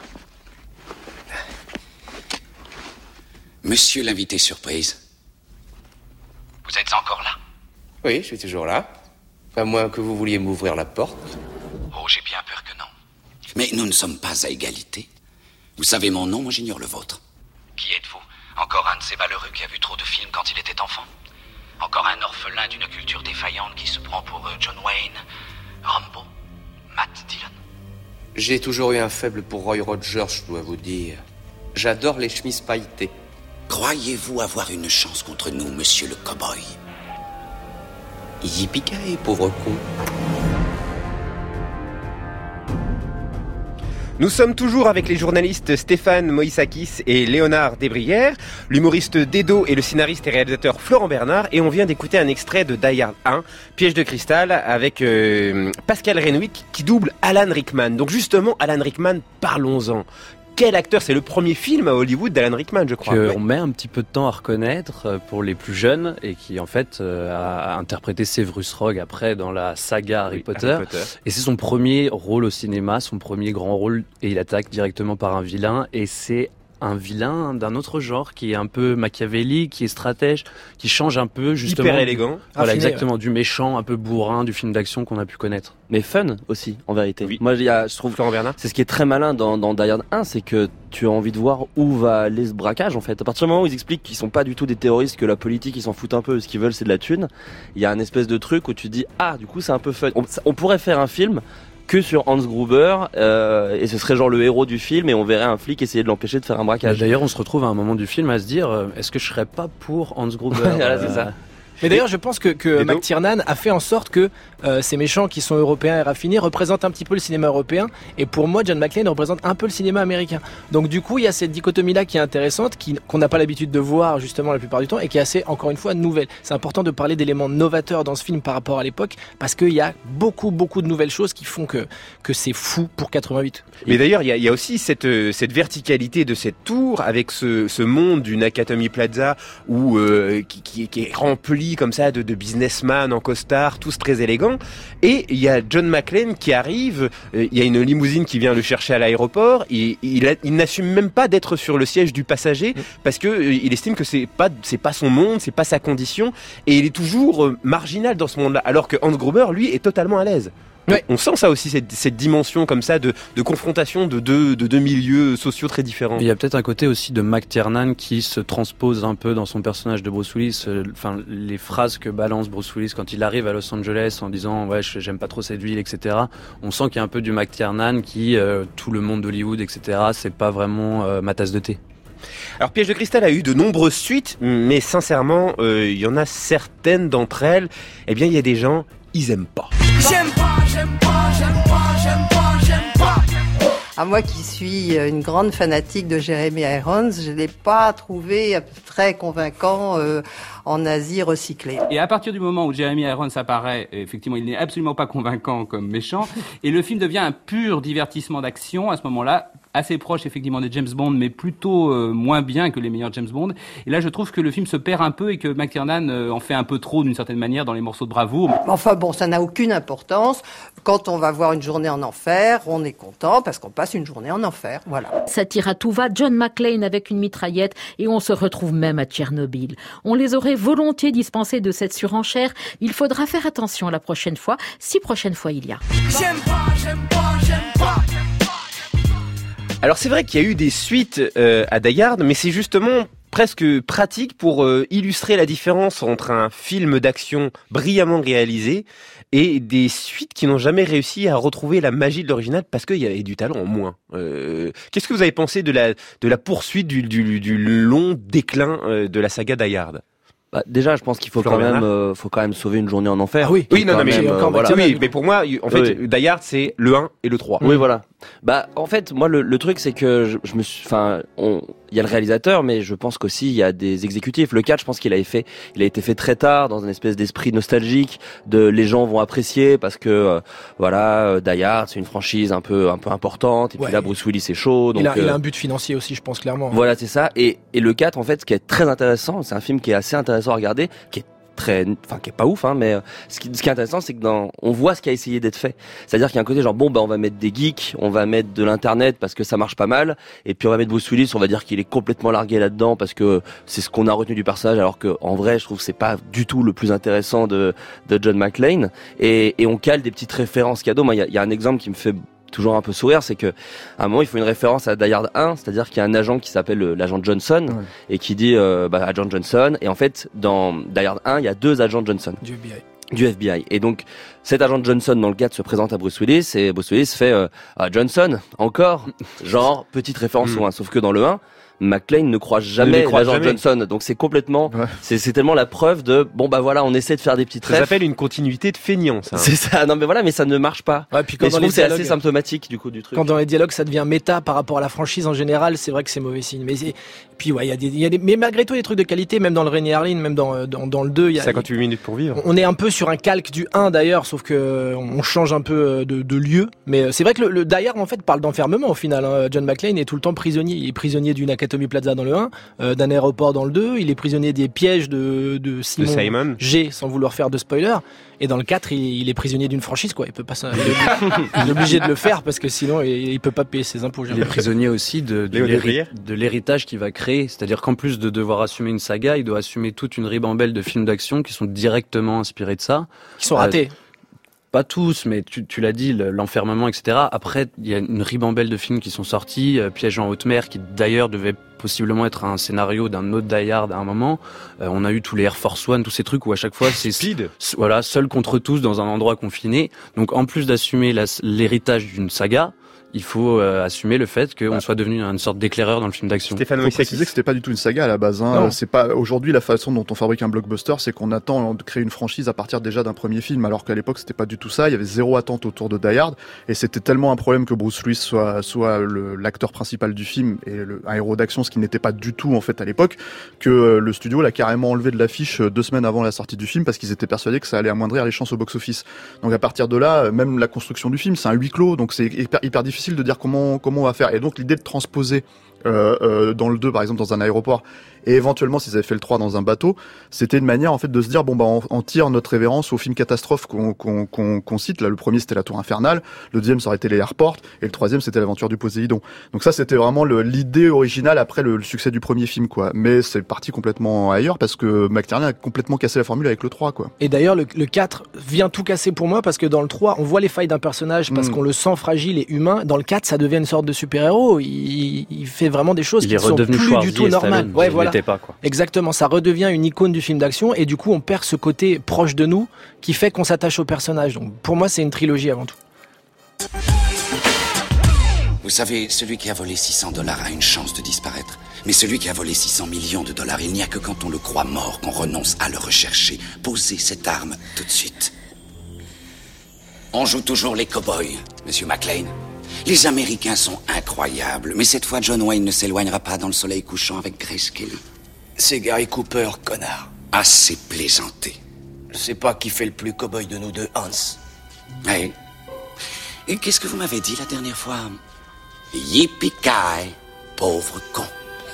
Monsieur l'invité surprise. Vous êtes encore là? Oui, je suis toujours là. À moins que vous vouliez m'ouvrir la porte. Oh, j'ai bien peur que non. Mais nous ne sommes pas à égalité. Vous savez mon nom, moi j'ignore le vôtre. Qui êtes-vous? Encore un de ces malheureux qui a vu trop de films quand il était enfant? Encore un orphelin d'une culture défaillante qui se prend pour euh, John Wayne, Rambo, Matt Dillon? J'ai toujours eu un faible pour Roy Rogers, je dois vous dire. J'adore les chemises pailletées. Croyez-vous avoir une chance contre nous, monsieur le cow-boy? Yippee-ki-yay, pauvre con. Nous sommes toujours avec les journalistes Stéphane Moïsakis et Léonard Desbrières, l'humoriste Dedo et le scénariste et réalisateur Florent Bernard, et on vient d'écouter un extrait de Die Hard un, Piège de cristal, avec euh, Pascal Renwick qui double Alan Rickman. Donc justement, Alan Rickman, parlons-en. Quel acteur, c'est le premier film à Hollywood d'Alan Rickman, je crois. Qu'on met un petit peu de temps à reconnaître pour les plus jeunes et qui en fait euh, a interprété Severus Rogue après dans la saga Harry, oui, Potter. Harry Potter. Et c'est son premier rôle au cinéma, son premier grand rôle, et il attaque directement par un vilain, et c'est un vilain d'un autre genre qui est un peu machiavélique, qui est stratège, qui change un peu justement. Hyper élégant. Voilà, Affiné, exactement, ouais. Du méchant, un peu bourrin, du film d'action qu'on a pu connaître. Mais fun aussi, en vérité. Oui. Moi, il y a, je trouve, Florent Bernard, c'est ce qui est très malin dans, dans Die Hard un, c'est que tu as envie de voir où va aller ce braquage, en fait. À partir du moment où ils expliquent qu'ils sont pas du tout des terroristes, que la politique, ils s'en foutent un peu, ce qu'ils veulent, c'est de la thune, il y a un espèce de truc où tu te dis, ah, du coup, c'est un peu fun. On, on pourrait faire un film que sur Hans Gruber, euh, et ce serait genre le héros du film, et on verrait un flic essayer de l'empêcher de faire un braquage. D'ailleurs, on se retrouve à un moment du film à se dire, euh, est-ce que je serais pas pour Hans Gruber? Voilà, c'est ça. Mais d'ailleurs, je pense que, que McTiernan a fait en sorte que euh, ces méchants qui sont européens et raffinés représentent un petit peu le cinéma européen. Et pour moi, John McClane représente un peu le cinéma américain. Donc du coup, il y a cette dichotomie-là qui est intéressante, qui, qu'on n'a pas l'habitude de voir justement la plupart du temps, et qui est assez, encore une fois, nouvelle. C'est important de parler d'éléments novateurs dans ce film par rapport à l'époque, parce qu'il y a beaucoup, beaucoup de nouvelles choses qui font que, que c'est fou pour quatre-vingt-huit. Mais d'ailleurs, il y a, il y a aussi cette, cette verticalité de cette tour, avec ce, ce monde du Nakatomi Plaza, où, euh, qui, qui, qui est rempli comme ça de, de businessmen en costard, tous très élégants. Et il y a John McClane qui arrive, euh, il y a une limousine qui vient le chercher à l'aéroport, et il, a, il n'assume même pas d'être sur le siège du passager, parce que euh, il estime que c'est pas, c'est pas son monde, c'est pas sa condition, et il est toujours euh, marginal dans ce monde-là, alors que Hans Gruber, lui, est totalement à l'aise. Ouais. On sent ça aussi, cette, cette dimension comme ça de, de confrontation de deux, de deux milieux sociaux très différents. Il y a peut-être un côté aussi de McTiernan qui se transpose un peu dans son personnage de Bruce Willis. Enfin, les phrases que balance Bruce Willis quand il arrive à Los Angeles en disant ouais, j'aime pas trop cette ville, et cetera. On sent qu'il y a un peu du McTiernan qui, euh, tout le monde d'Hollywood, et cetera. C'est pas vraiment euh, ma tasse de thé. Alors Piège de cristal a eu de nombreuses suites, mais sincèrement, il euh, y en a certaines d'entre elles, eh bien il y a des gens, ils aiment pas. J'aime pas, j'aime pas, j'aime pas, j'aime pas, j'aime pas. À moi qui suis une grande fanatique de Jeremy Irons, je ne l'ai pas trouvé très convaincant euh, en Asie recyclé. Et à partir du moment où Jeremy Irons apparaît, effectivement, il n'est absolument pas convaincant comme méchant, et le film devient un pur divertissement d'action à ce moment-là, assez proche effectivement de James Bond, mais plutôt euh, moins bien que les meilleurs James Bond. Et là, je trouve que le film se perd un peu et que McTiernan euh, en fait un peu trop d'une certaine manière dans les morceaux de bravoure. Enfin bon, ça n'a aucune importance. Quand on va voir une journée en enfer, on est content parce qu'on passe une journée en enfer. Voilà. Ça tire à tout va, John McClane avec une mitraillette, et on se retrouve même à Tchernobyl. On les aurait volontiers dispensés de cette surenchère. Il faudra faire attention la prochaine fois, si prochaine fois il y a. J'aime pas, j'aime pas, j'aime pas. Alors c'est vrai qu'il y a eu des suites euh, à Die Hard, mais c'est justement presque pratique pour euh, illustrer la différence entre un film d'action brillamment réalisé et des suites qui n'ont jamais réussi à retrouver la magie de l'original parce qu'il y avait du talent en moins. Euh, qu'est-ce que vous avez pensé de la, de la poursuite du, du, du long déclin euh, de la saga Die Hard ? Bah, déjà, je pense qu'il faut quand même, euh, faut quand même sauver une journée en enfer. Ah oui, oui, non, non, mais, même, euh, voilà. oui, mais pour moi, en fait, oui. Die Hard, c'est le un et le trois. Oui, voilà. Bah, en fait, moi, le, le truc, c'est que je, je me suis, enfin, on, il y a le réalisateur, mais je pense qu'aussi, il y a des exécutifs. Le quatre, je pense qu'il a été fait, il a été fait très tard, dans une espèce d'esprit nostalgique, de, les gens vont apprécier parce que, euh, voilà, Die Hard, c'est une franchise un peu, un peu importante, et ouais. puis là, Bruce Willis est chaud, donc. Il a, euh, il a un but financier aussi, je pense, clairement. Voilà, c'est ça. Et, et le quatre, en fait, ce qui est très intéressant, c'est un film qui est assez intéressant à regarder, qui est très, enfin qui est pas ouf, hein, mais euh, ce, qui, ce qui est intéressant, c'est que dans, on voit ce qui a essayé d'être fait. C'est-à-dire qu'il y a un côté genre bon bah on va mettre des geeks, on va mettre de l'internet parce que ça marche pas mal, et puis on va mettre Bruce Willis, on va dire qu'il est complètement largué là-dedans parce que c'est ce qu'on a retenu du personnage, alors que en vrai je trouve que c'est pas du tout le plus intéressant de de John McClane, et, et on cale des petites références cadeaux. Moi il y a, y a un exemple qui me fait toujours un peu sourire, c'est que à un moment il faut une référence à Die Hard un, c'est-à-dire qu'il y a un agent qui s'appelle l'agent Johnson, ouais. et qui dit euh, bah, agent Johnson, et en fait dans Die Hard un il y a deux agents Johnson du F B I. Du F B I. Et donc cet agent Johnson dans le cadre se présente à Bruce Willis, et Bruce Willis fait euh, ah, Johnson encore, genre petite référence au un, sauf que dans le un McClane ne croit jamais l'agent jamais. Johnson. Donc c'est complètement, ouais. c'est, c'est tellement la preuve de bon bah voilà, on essaie de faire des petites Ça s'appelle une continuité de feignant, ça. C'est ça. Non mais voilà, mais ça ne marche pas. Ouais, puis quand mais je dans trouve les c'est dialogues, assez symptomatique du coup du truc. Quand dans les dialogues ça devient méta par rapport à la franchise en général, c'est vrai que c'est mauvais signe. Mais c'est... puis ouais, il y a des, il y a des, mais malgré tout, il y a des trucs de qualité, même dans le Rennie Harlin, même dans, dans, dans le deux, il y a cinquante-huit minutes pour vivre. On est un peu sur un calque du un d'ailleurs, sauf que on change un peu de, de lieu. Mais c'est vrai que le, le Die Hard en fait parle d'enfermement au final. Hein. John McClane est tout le temps prisonnier. Il est prisonnier du Nakatomi Plaza dans le un, euh, d'un aéroport dans le deux. Il est prisonnier des pièges de, de Simon, de Simon G, sans vouloir faire de spoiler. Et dans le quatre, il, il est prisonnier d'une franchise, quoi. Il peut pas, il est, il est obligé de le faire parce que sinon, il, il peut pas payer ses impôts. Il est prisonnier aussi de, de, l'héri- de l'héritage qu'il va créer. C'est-à-dire qu'en plus de devoir assumer une saga, il doit assumer toute une ribambelle de films d'action qui sont directement inspirés de ça. Qui sont ratés. Euh, Pas tous, mais tu, tu l'as dit, l'enfermement, et cetera. Après, il y a une ribambelle de films qui sont sortis, euh, Piège en haute mer, qui d'ailleurs devait possiblement être un scénario d'un autre Die Hard à un moment. Euh, on a eu tous les Air Force One, tous ces trucs où à chaque fois c'est speed. Voilà, seul contre tous dans un endroit confiné. Donc en plus d'assumer la, l'héritage d'une saga, il faut euh, assumer le fait qu'on ouais. soit devenu une sorte d'éclaireur dans le film d'action. Stéphane Moïse précisait que c'était pas du tout une saga à la base. Hein. C'est pas aujourd'hui la façon dont on fabrique un blockbuster, c'est qu'on attend de créer une franchise à partir déjà d'un premier film, alors qu'à l'époque c'était pas du tout ça. Il y avait zéro attente autour de Die Hard, et c'était tellement un problème que Bruce Willis soit soit le, l'acteur principal du film et le, un héros d'action, ce qui n'était pas du tout en fait à l'époque, que le studio l'a carrément enlevé de l'affiche deux semaines avant la sortie du film parce qu'ils étaient persuadés que ça allait amoindrir les chances au box-office. Donc à partir de là, même la construction du film, c'est un huis clos, donc c'est hyper, hyper difficile de dire comment comment on va faire. Et donc l'idée de transposer euh, euh, dans le deux par exemple dans un aéroport, et éventuellement s'ils avaient fait le trois dans un bateau, c'était une manière en fait de se dire bon bah on, on tire notre révérence aux films catastrophes qu'on, qu'on, qu'on, qu'on cite. Là le premier c'était la Tour Infernale, le deuxième ça aurait été les Airports, et le troisième c'était l'aventure du Poséidon. Donc ça c'était vraiment le, l'idée originale après le, le succès du premier film quoi. Mais c'est parti complètement ailleurs parce que McTiernan a complètement cassé la formule avec le trois quoi. Et d'ailleurs le, le quatre vient tout casser pour moi parce que dans le trois on voit les failles d'un personnage parce mmh. qu'on le sent fragile et humain. Dans le quatre ça devient une sorte de super-héros, il, il fait vraiment des choses il qui sont plus du tout normales. Ouais, voilà. Pas, quoi. Exactement, ça redevient une icône du film d'action et du coup on perd ce côté proche de nous qui fait qu'on s'attache au personnage. Donc pour moi c'est une trilogie avant tout. Vous savez, celui qui a volé six cents dollars a une chance de disparaître. Mais celui qui a volé six cents millions de dollars, il n'y a que quand on le croit mort qu'on renonce à le rechercher. Posez cette arme tout de suite. On joue toujours les cow-boys, Monsieur McClane. Les Américains sont incroyables, mais cette fois John Wayne ne s'éloignera pas dans le soleil couchant avec Grace Kelly. C'est Gary Cooper, connard. Assez plaisanté. Je sais pas qui fait le plus cow-boy de nous deux, Hans. Oui. Et qu'est-ce que vous m'avez dit la dernière fois? Yippee-ki, pauvre con.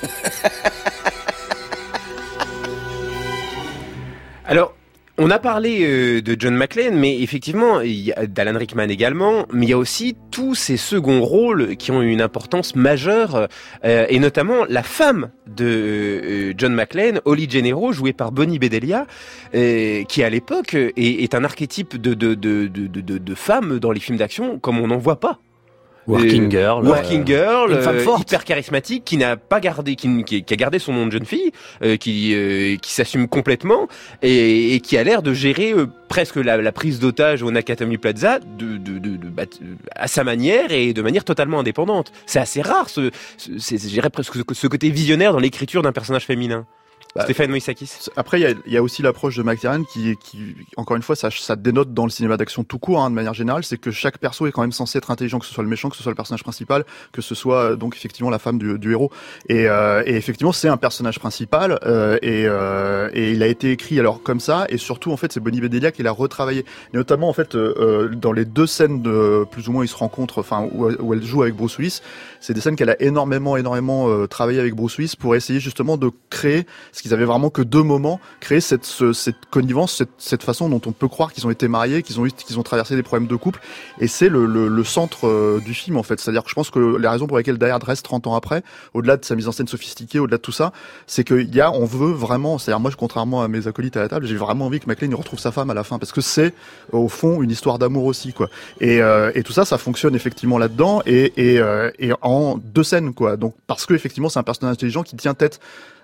Alors, on a parlé euh, de John McClane, mais effectivement, il y a d'Alan Rickman également, mais il y a aussi tous ces seconds rôles qui ont une importance majeure, euh, et notamment la femme de euh, John McClane, Holly Gennaro, jouée par Bonnie Bedelia, euh, qui à l'époque est, est un archétype de, de, de, de, de, de femme dans les films d'action comme on n'en voit pas. Working girl, euh, working girl, une femme forte, hyper charismatique, qui n'a pas gardé, qui, qui, qui a gardé son nom de jeune fille, euh, qui, euh, qui s'assume complètement et, et qui a l'air de gérer euh, presque la, la prise d'otage au Nakatomi Plaza de, de, de, de, bah, à sa manière et de manière totalement indépendante. C'est assez rare, ce, ce, c'est, je dirais presque ce côté visionnaire dans l'écriture d'un personnage féminin. Bah, Stéphane Moïsakis. Après, il y a, y a aussi l'approche de McTiernan qui, qui, encore une fois, ça, ça dénote dans le cinéma d'action tout court, hein, de manière générale, c'est que chaque perso est quand même censé être intelligent, que ce soit le méchant, que ce soit le personnage principal, que ce soit donc effectivement la femme du, du héros. Et, euh, et effectivement, c'est un personnage principal euh, et, euh, et il a été écrit alors comme ça. Et surtout, en fait, c'est Bonnie Bedelia qui l'a retravaillé. Et notamment, en fait, euh, dans les deux scènes de plus ou moins ils se rencontrent, enfin où, où elle joue avec Bruce Willis, c'est des scènes qu'elle a énormément, énormément euh, travaillé avec Bruce Willis pour essayer justement de créer ce qu'ils avaient vraiment que deux moments, créer cette, ce, cette connivence, cette, cette façon dont on peut croire qu'ils ont été mariés, qu'ils ont eu, qu'ils ont traversé des problèmes de couple. Et c'est le, le, le centre euh, du film, en fait. C'est-à-dire que je pense que la raison pour laquelle Die Hard reste trente ans après, au-delà de sa mise en scène sophistiquée, au-delà de tout ça, c'est qu'il y a, on veut vraiment, c'est-à-dire moi, contrairement à mes acolytes à la table, j'ai vraiment envie que McClane retrouve sa femme à la fin, parce que c'est, au fond, une histoire d'amour aussi, quoi. Et, euh, et tout ça, ça fonctionne effectivement là-dedans, et, et, euh, et en deux scènes, quoi. Donc, parce que effectivement, c'est un personnage intelligent qui tient tête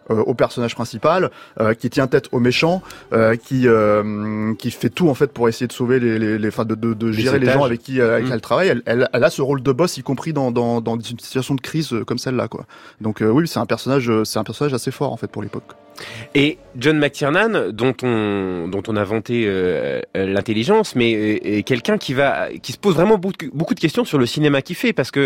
euh, au personnage principal, euh, qui tient tête aux méchants, euh, qui euh, qui fait tout en fait pour essayer de sauver les les, les enfin de de, de gérer les, les gens avec qui euh, avec mmh. elle travaille. Elle, elle elle a ce rôle de boss, y compris dans dans dans une situation de crise comme celle-là, quoi. Donc euh, oui, c'est un personnage c'est un personnage assez fort en fait pour l'époque. Et John McTiernan, dont on dont on a vanté euh, l'intelligence, mais euh, quelqu'un qui va qui se pose vraiment beaucoup, beaucoup de questions sur le cinéma qu'il fait, parce que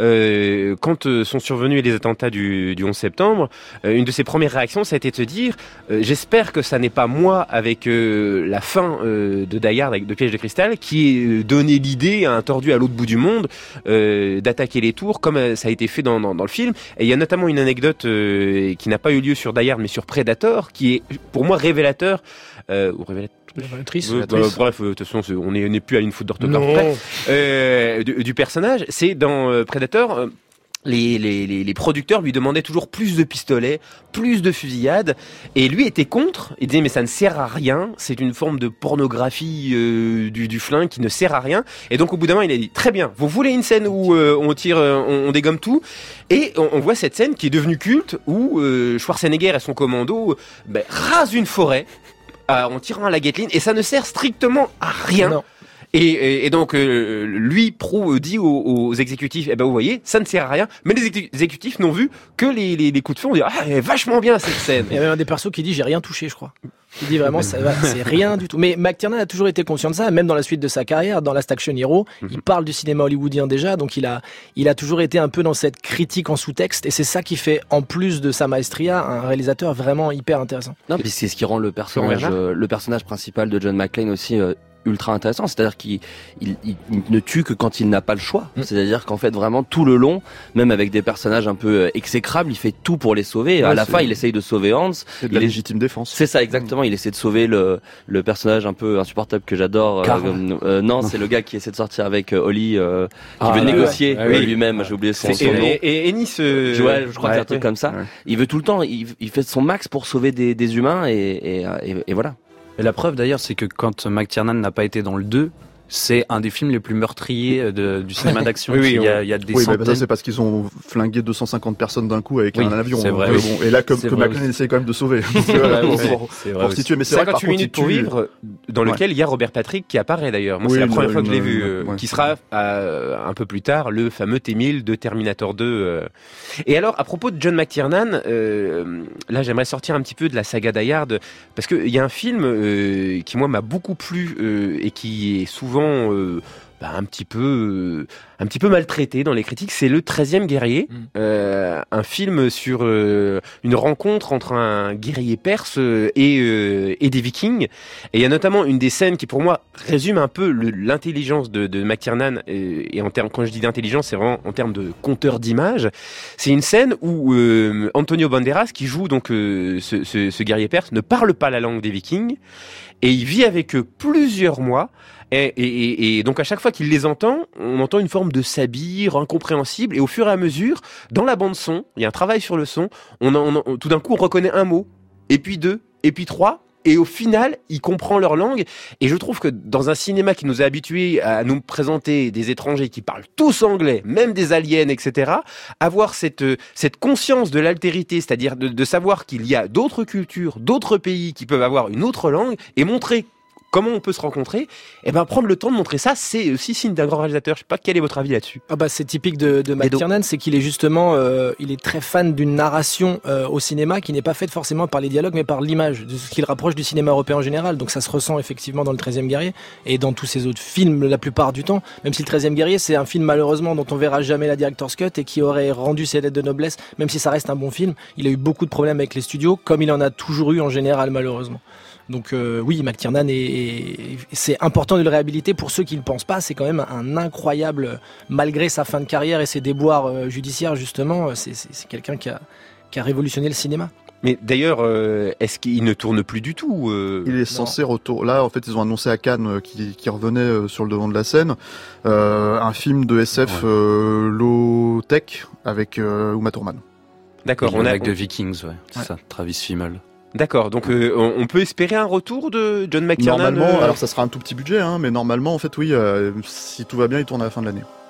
euh, quand euh, sont survenus les attentats du, du onze septembre, euh, une de ses premières réactions, ça a été de se dire euh, j'espère que ça n'est pas moi avec euh, la fin euh, de Die Hard avec de Piège de cristal qui ait donné l'idée à un tordu à l'autre bout du monde euh, d'attaquer les tours comme euh, ça a été fait dans, dans, dans le film. Et il y a notamment une anecdote euh, qui n'a pas eu lieu sur Die Hard mais sur Predator, qui est pour moi révélateur euh, ou révélateur Révélatrice, euh, bah, bref, de toute façon, on n'est plus à une faute d'orthographe près euh, du, du personnage. C'est dans euh, Predator. Euh, Les, les, les, les producteurs lui demandaient toujours plus de pistolets, plus de fusillades, et lui était contre. Il disait mais ça ne sert à rien, c'est une forme de pornographie euh, du, du flingue qui ne sert à rien. Et donc au bout d'un moment il a dit très bien, vous voulez une scène où euh, on tire, euh, on, on dégomme tout, et on, on voit cette scène qui est devenue culte où euh, Schwarzenegger et son commando ben, rasent une forêt euh, en tirant à la Gatling, et ça ne sert strictement à rien. Non. Et, et, et donc euh, lui prouve dit aux, aux exécutifs eh ben vous voyez ça ne sert à rien, mais les exécutifs n'ont vu que les, les, les coups de feu. On dit ah elle est vachement bien cette scène. Il y a même un des persos qui dit j'ai rien touché, je crois. Il dit vraiment ça va, c'est rien du tout. Mais McTiernan a toujours été conscient de ça, même dans la suite de sa carrière, dans Last Action Hero, mm-hmm. il parle du cinéma hollywoodien déjà, donc il a il a toujours été un peu dans cette critique en sous-texte, et c'est ça qui fait, en plus de sa maestria, un réalisateur vraiment hyper intéressant. Non, puis c'est ce qui rend le personnage euh, le personnage principal de John McClane aussi euh, ultra intéressant, c'est-à-dire qu'il il, il ne tue que quand il n'a pas le choix. Mmh. C'est-à-dire qu'en fait vraiment tout le long, même avec des personnages un peu exécrables, il fait tout pour les sauver. Ouais, à la fin, il essaye de sauver Hans. C'est de la légitime défense. C'est ça exactement. Mmh. Il essaie de sauver le le personnage un peu insupportable que j'adore. Euh, euh, non, c'est le gars qui essaie de sortir avec euh, Holly, euh, qui ah, veut ouais, négocier ouais, ouais, lui-même. J'ai oublié son, son et, nom. Et, et Ennis, euh... ouais, je crois ouais, que c'est un truc ouais. comme ça. Ouais. Il veut tout le temps. Il, il fait son max pour sauver des, des humains et, et, et, et voilà. Et la preuve d'ailleurs, c'est que quand McTiernan n'a pas été dans le deux, c'est un des films les plus meurtriers de, du cinéma d'action. oui, oui, il y a, il y a des oui, centaines. mais ça c'est parce qu'ils ont flingué deux cent cinquante personnes d'un coup avec oui, un avion. C'est vrai, donc, oui. bon, et là, comme que McClane essaie quand même de sauver. C'est vrai, pour, c'est vrai pour situer, mais c'est vrai que cinquante-huit minutes pour vivre, dans lequel il y a Robert Patrick qui apparaît d'ailleurs. Moi, oui, c'est la première une, fois que je l'ai vu, euh, ouais. qui sera euh, un peu plus tard le fameux T mille de Terminator deux. Euh. Et alors, à propos de John McTiernan, euh, là, j'aimerais sortir un petit peu de la saga Die Hard parce que il y a un film euh, qui moi m'a beaucoup plu euh, et qui est souvent euh, Bah, un petit peu euh, un petit peu maltraité dans les critiques, c'est le treizième guerrier, mmh. euh, un film sur euh, une rencontre entre un guerrier perse euh, et, euh, et des vikings, et il y a notamment une des scènes qui pour moi résume un peu le, l'intelligence de, de McTiernan, et, et en termes, quand je dis d'intelligence, c'est vraiment en termes de compteur d'images. C'est une scène où euh, Antonio Banderas, qui joue donc euh, ce, ce, ce guerrier perse, ne parle pas la langue des vikings, et il vit avec eux plusieurs mois. Et, et, et donc à chaque fois qu'il les entend, on entend une forme de sabir incompréhensible, et au fur et à mesure, dans la bande son, il y a un travail sur le son, on, on, on tout d'un coup on reconnaît un mot, et puis deux, et puis trois, et au final, il comprend leur langue. Et je trouve que dans un cinéma qui nous a habitués à nous présenter des étrangers qui parlent tous anglais, même des aliens, et cetera, avoir cette, cette conscience de l'altérité, c'est-à-dire de, de savoir qu'il y a d'autres cultures, d'autres pays qui peuvent avoir une autre langue, et montrer comment on peut se rencontrer, et ben prendre le temps de montrer ça, c'est aussi signe d'un grand réalisateur. Je sais pas quel est votre avis là-dessus. Ah bah c'est typique de, de McTiernan, c'est qu'il est justement, euh, il est très fan d'une narration euh, au cinéma qui n'est pas faite forcément par les dialogues, mais par l'image, de ce qu'il rapproche du cinéma européen en général. Donc ça se ressent effectivement dans le treizième guerrier et dans tous ses autres films la plupart du temps. Même si le treizième guerrier, c'est un film malheureusement dont on verra jamais la director's cut et qui aurait rendu ses lettres de noblesse, même si ça reste un bon film. Il a eu beaucoup de problèmes avec les studios, comme il en a toujours eu en général malheureusement. Donc euh, oui, McTiernan, est, est, c'est important de le réhabiliter. Pour ceux qui ne le pensent pas, c'est quand même un incroyable, malgré sa fin de carrière et ses déboires euh, judiciaires justement, c'est, c'est, c'est quelqu'un qui a, qui a révolutionné le cinéma. Mais d'ailleurs, euh, est-ce qu'il ne tourne plus du tout euh... Il est censé retourner. Là, en fait, ils ont annoncé à Cannes euh, qu'il, qu'il revenait euh, sur le devant de la scène. Euh, un film de S F ouais. euh, low tech avec euh, Uma Thurman. D'accord. On a avec on... de Vikings, ouais. C'est ouais. ça. Travis Fimmel. D'accord, donc euh, on peut espérer un retour de John McTiernan. Normalement, euh... alors ça sera un tout petit budget, hein, mais normalement, en fait, oui, euh, si tout va bien, il tourne à la fin de l'année.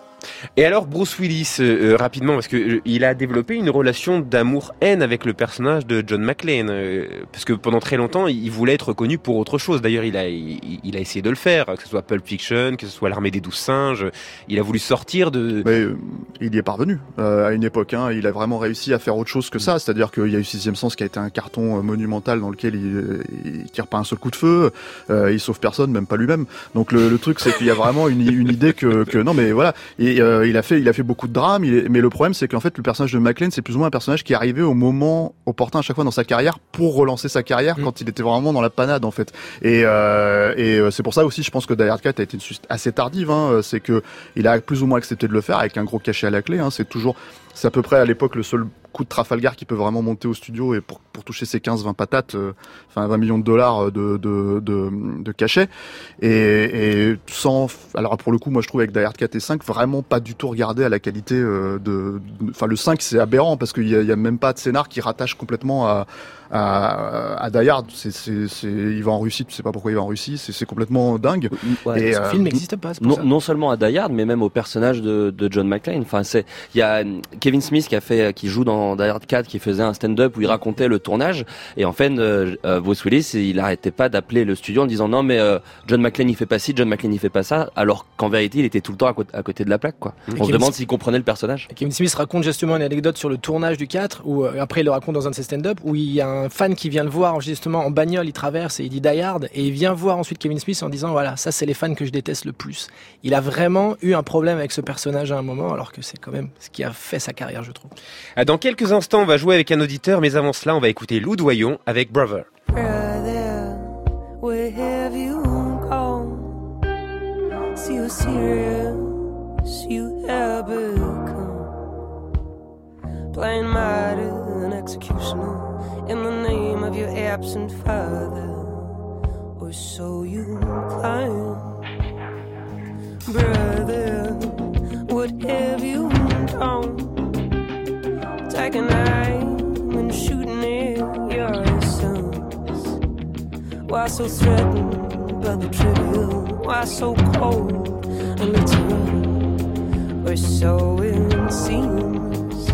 Et alors Bruce Willis, euh, rapidement, parce que euh, il a développé une relation d'amour-haine avec le personnage de John McClane, euh, parce que pendant très longtemps, il voulait être connu pour autre chose. D'ailleurs, il a, il, il a essayé de le faire, que ce soit Pulp Fiction, que ce soit L'Armée des douze singes. Il a voulu sortir de... Mais euh, il y est parvenu euh, à une époque. Hein, il a vraiment réussi à faire autre chose que ça. C'est-à-dire qu'il y a eu Sixième Sens qui a été un carton euh, monumental dans lequel il, il tire pas un seul coup de feu, euh, il sauve personne, même pas lui-même. Donc le, le truc, c'est qu'il y a vraiment une, une idée que, que non, mais voilà. Et euh, il a fait, il a fait beaucoup de drames. Il est, mais le problème, c'est qu'en fait, le personnage de McClane, c'est plus ou moins un personnage qui est arrivé au moment opportun à chaque fois dans sa carrière pour relancer sa carrière mmh. quand il était vraiment dans la panade en fait. Et, euh, et c'est pour ça aussi, je pense que Die Hard quatre a été une suite assez tardive. Hein, c'est que il a plus ou moins accepté de le faire avec un gros cachet à la clé. Hein, c'est toujours, c'est à peu près à l'époque le seul coup de Trafalgar qui peut vraiment monter au studio et pour, pour toucher ses quinze vingt patates, euh, enfin vingt millions de dollars de, de, de, de cachet. Et, et sans, alors pour le coup, moi je trouve avec Die Hard quatre et cinq vraiment pas du tout regardé à la qualité euh, de, enfin le cinq c'est aberrant parce qu'il y a, il y a même pas de scénar qui rattache complètement à, à, à Die Hard. C'est, c'est, c'est, il va en Russie, tu sais pas pourquoi il va en Russie, c'est, c'est complètement dingue. Ouais, et ce euh, film n'existe pas, c'est pour non, ça. non seulement à Die Hard, mais même au personnage de, de John McClane. Enfin, c'est, il y a Kevin Smith qui a fait, qui joue dans Die Hard quatre, qui faisait un stand-up où il racontait le tournage. Et en fait, euh, euh, Bruce Willis, il arrêtait pas d'appeler le studio en disant non, mais euh, John McClane il fait pas ci, John McClane il fait pas ça, alors qu'en vérité, il était tout le temps à côté, à côté de la plaque, quoi. Et On Kevin se demande Smith... s'il comprenait le personnage. Et Kevin Smith raconte justement une anecdote sur le tournage du quatre, où euh, après il le raconte dans un de ses stand-up, où il y a un fan qui vient le voir justement en bagnole, il traverse et il dit Die Hard, et il vient voir ensuite Kevin Smith en disant voilà, ça c'est les fans que je déteste le plus. Il a vraiment eu un problème avec ce personnage à un moment, alors que c'est quand même ce qui a fait sa carrière, je trouve. Dans quelques instants, on va jouer avec un auditeur, mais avant cela, on va écouter Lou Doyon avec Brother. Brother, where have you gone? See how serious you have become. Playing martyr and executioner in the name of your absent father, or so you claim. Brother, what have you done? Taking aim and shooting at your sons. Why so threatened by the trivial? Why so cold and literal? Or so it seems.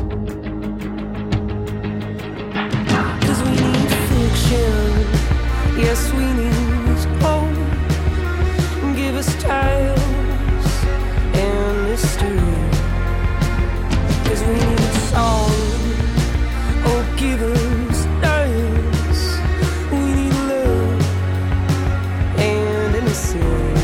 Cause we need fiction. Yes, we need hope. Give us tales and mystery. Cause we need song. Oh, give us dance. We need love and innocence.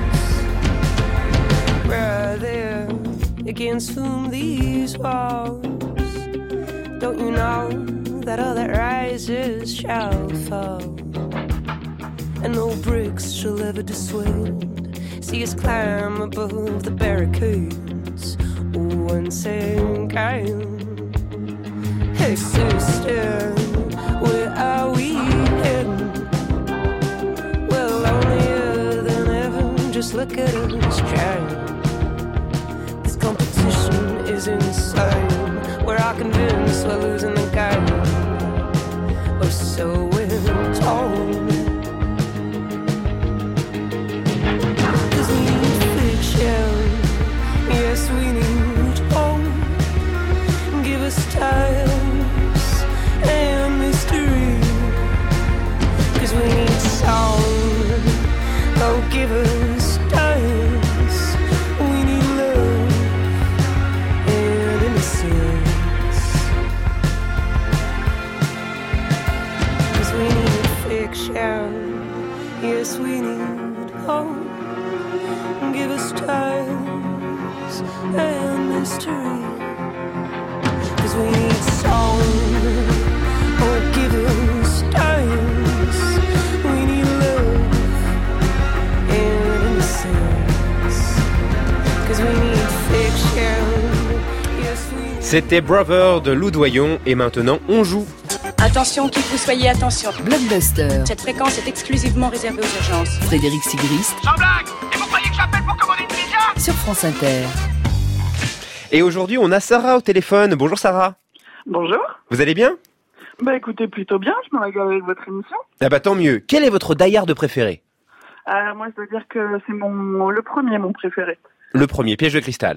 Brother, against whom these walls? Don't you know that all that rises shall fall? And no bricks shall ever dissuade. See us climb above the barricades once again. Hey sister, where are we heading? Well, lonelier than ever, just look at us trying. This competition is insane. We're all convinced we're losing the game. Or so we're told. Cause we need fiction. Yes, we need hope. Give us tales and mystery. Cause we need song. Oh, give us dance. We need love and innocence. Cause we need fiction. Yes, we need hope. Give us tales and mystery. Cause we need song. Oh, give us dance. We need love and innocence. Cause we need fiction. Yes, we need... C'était Brother de Lou Doyon, et maintenant on joue. Attention, qui que vous soyez, attention. Blockbuster. Cette fréquence est exclusivement réservée aux urgences. Frédéric Sigrist. Sans blague! Et vous croyez que j'appelle pour commander une pizza? Sur France Inter. Et aujourd'hui, on a Sarah au téléphone. Bonjour Sarah. Bonjour. Vous allez bien? Bah écoutez, plutôt bien, je me régale avec votre émission. Ah bah tant mieux. Quel est votre Die Hard préféré? Euh, moi je dois dire que c'est mon le premier, mon préféré. Le premier, Piège de cristal.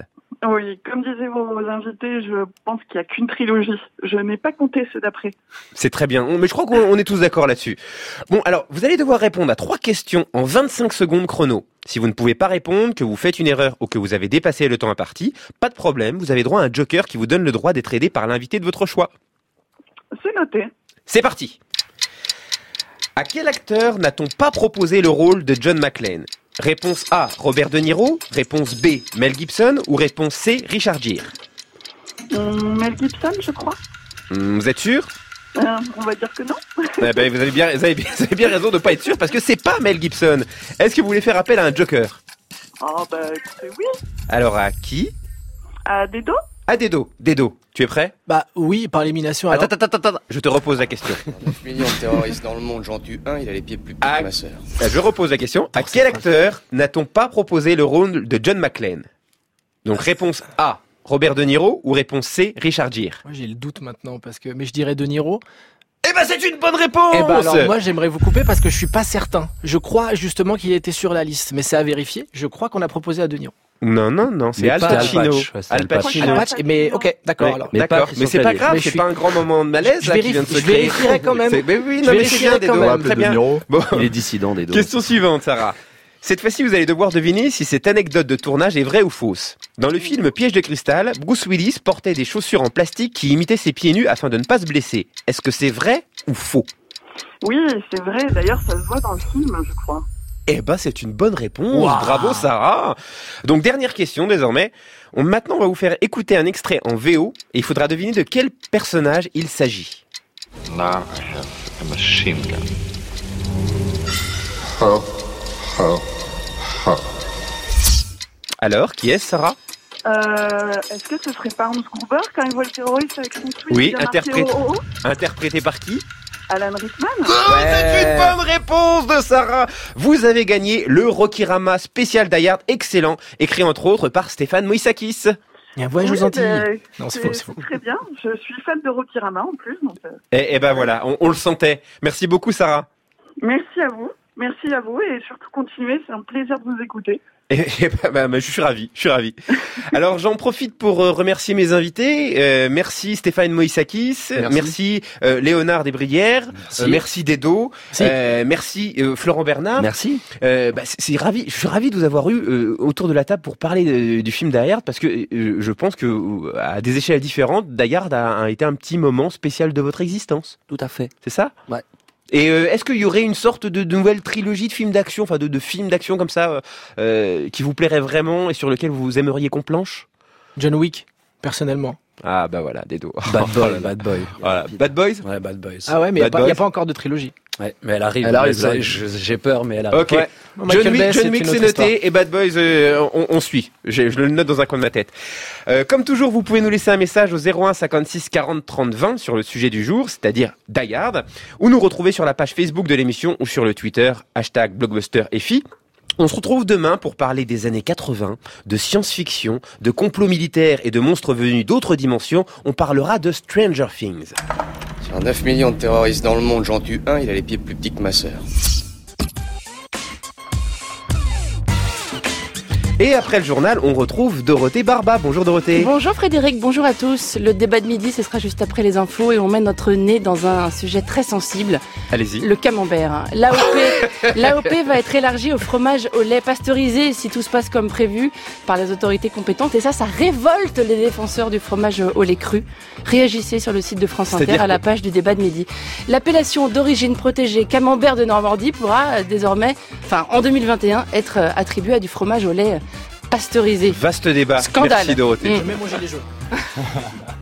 Oui, comme disaient vos invités, je pense qu'il n'y a qu'une trilogie. Je n'ai pas compté ceux d'après. C'est très bien, mais je crois qu'on on est tous d'accord là-dessus. Bon, alors, vous allez devoir répondre à trois questions en vingt-cinq secondes chrono. Si vous ne pouvez pas répondre, que vous faites une erreur ou que vous avez dépassé le temps imparti, pas de problème, vous avez droit à un joker qui vous donne le droit d'être aidé par l'invité de votre choix. C'est noté. C'est parti. À quel acteur n'a-t-on pas proposé le rôle de John McClane ? Réponse A, Robert De Niro. Réponse B, Mel Gibson. Ou réponse C, Richard Gere. Hum, Mel Gibson, je crois. Hum, vous êtes sûr ? Euh, on va dire que non. Eh ben, vous, avez bien, vous, avez bien, vous avez bien raison de ne pas être sûr parce que c'est pas Mel Gibson. Est-ce que vous voulez faire appel à un joker ? Oh bah écoutez, oui. Alors à qui ? À Dedo ? À Dedo. Dedo, tu es prêt ? Bah oui, par élimination. Attends, attends, attends, attends, je te repose la question. neuf millions de terroristes dans le monde, j'en tue un, il a les pieds plus petits à... que ma sœur. Je repose la question. À quel acteur n'a-t-on pas proposé le rôle de John McClane ? Donc réponse A, Robert De Niro, ou réponse C, Richard Gere ? Moi j'ai le doute maintenant, parce que mais je dirais De Niro. Eh ben c'est une bonne réponse. Eh ben alors moi j'aimerais vous couper parce que je suis pas certain. Je crois justement qu'il était sur la liste, mais c'est à vérifier. Je crois qu'on a proposé à De Niro. Non, non, non, c'est Al Pacino. Al Pacino. Al Pacino. Mais ok, d'accord. Oui, alors. Mais d'accord, mais c'est pas grave, c'est pas un grand moment de malaise je là vérifie, qui vient de se je créer. vérifierai quand même. Mais oui, je non mais c'est bien des quand deux, très bien. Bon. Il est dissident des deux. Question suivante, Sarah. Cette fois-ci, vous allez devoir deviner si cette anecdote de tournage est vraie ou fausse. Dans le film Piège de cristal, Bruce Willis portait des chaussures en plastique qui imitaient ses pieds nus afin de ne pas se blesser. Est-ce que c'est vrai ou faux ? Oui, c'est vrai. D'ailleurs, ça se voit dans le film, je crois. Eh ben, c'est une bonne réponse. Wow. Bravo, Sarah. Donc, dernière question désormais. On, maintenant, on va vous faire écouter un extrait en V O et il faudra deviner de quel personnage il s'agit. Now I have a machine gun. Ho, ho, ho. Alors, qui est-ce, Sarah ? Euh, est-ce que ce serait pas Hans Gruber quand il voit le terroriste avec son tweet? Oui, interprété, oh, oh. interprété par qui? Alan Rickman. Oh, ouais. C'est une bonne réponse de Sarah. Vous avez gagné le Rokirama spécial Die Hard excellent, écrit entre autres par Stéphane Moïsakis. Bien, ouais, je vous en dis. Non, c'est faux, c'est faux. Très bien. Je suis fan de Rokirama en plus. Donc... Et, et ben voilà, on, on le sentait. Merci beaucoup, Sarah. Merci à vous. Merci à vous et surtout continuez. C'est un plaisir de vous écouter. Et, et bah, bah, bah, je suis ravi, je suis ravi. Alors j'en profite pour euh, remercier mes invités. Euh, merci Stéphane Moïsakis, merci, merci euh, Léonard Desbrières, merci, euh, merci Dedo, si. euh, merci euh, Florent Bernard. Merci. Euh, bah, c'est, c'est ravi, je suis ravi de vous avoir eu euh, autour de la table pour parler de, du film Die Hard parce que euh, je pense que euh, à des échelles différentes, Die Hard a, a été un petit moment spécial de votre existence. Tout à fait. C'est ça ? Ouais. Et euh, est-ce qu'il y aurait une sorte de, de nouvelle trilogie de films d'action, enfin de, de films d'action comme ça, euh, qui vous plairait vraiment et sur lequel vous aimeriez qu'on planche ? John Wick, personnellement. Ah bah voilà, Dedo. Bad Boy, oh Bad Boy. Voilà, Bad Boys. Ouais, Bad Boys. Ah ouais, mais il n'y a, a pas encore de trilogie. Ouais, mais elle arrive. Elle arrive, je, je, j'ai peur, mais elle arrive. Ok. Ouais. John Wick, John Wick c'est noté histoire. Et Bad Boys, euh, on, on suit. Je, je le note dans un coin de ma tête. Euh, comme toujours, vous pouvez nous laisser un message au zéro un cinquante-six quarante trente vingt sur le sujet du jour, c'est-à-dire Die Hard, ou nous retrouver sur la page Facebook de l'émission ou sur le Twitter hashtag BlockbusterFI. On se retrouve demain pour parler des années quatre-vingts, de science-fiction, de complots militaires et de monstres venus d'autres dimensions. On parlera de Stranger Things. Sur neuf millions de terroristes dans le monde, j'en tue un, il a les pieds plus petits que ma sœur. Et après le journal, on retrouve Dorothée Barba. Bonjour Dorothée. Bonjour Frédéric, bonjour à tous. Le débat de midi, ce sera juste après les infos et on met notre nez dans un sujet très sensible. Allez-y. Le camembert. L'A O P, l'A O P va être élargie au fromage au lait pasteurisé si tout se passe comme prévu par les autorités compétentes. Et ça, ça révolte les défenseurs du fromage au lait cru. Réagissez sur le site de France Inter à la page du débat de midi. L'appellation d'origine protégée camembert de Normandie pourra désormais, enfin en deux mille vingt et un, être attribuée à du fromage au lait pasteurisé. Vaste débat. Scandale. Merci Dorothée. Mmh. Je vais manger les jeux.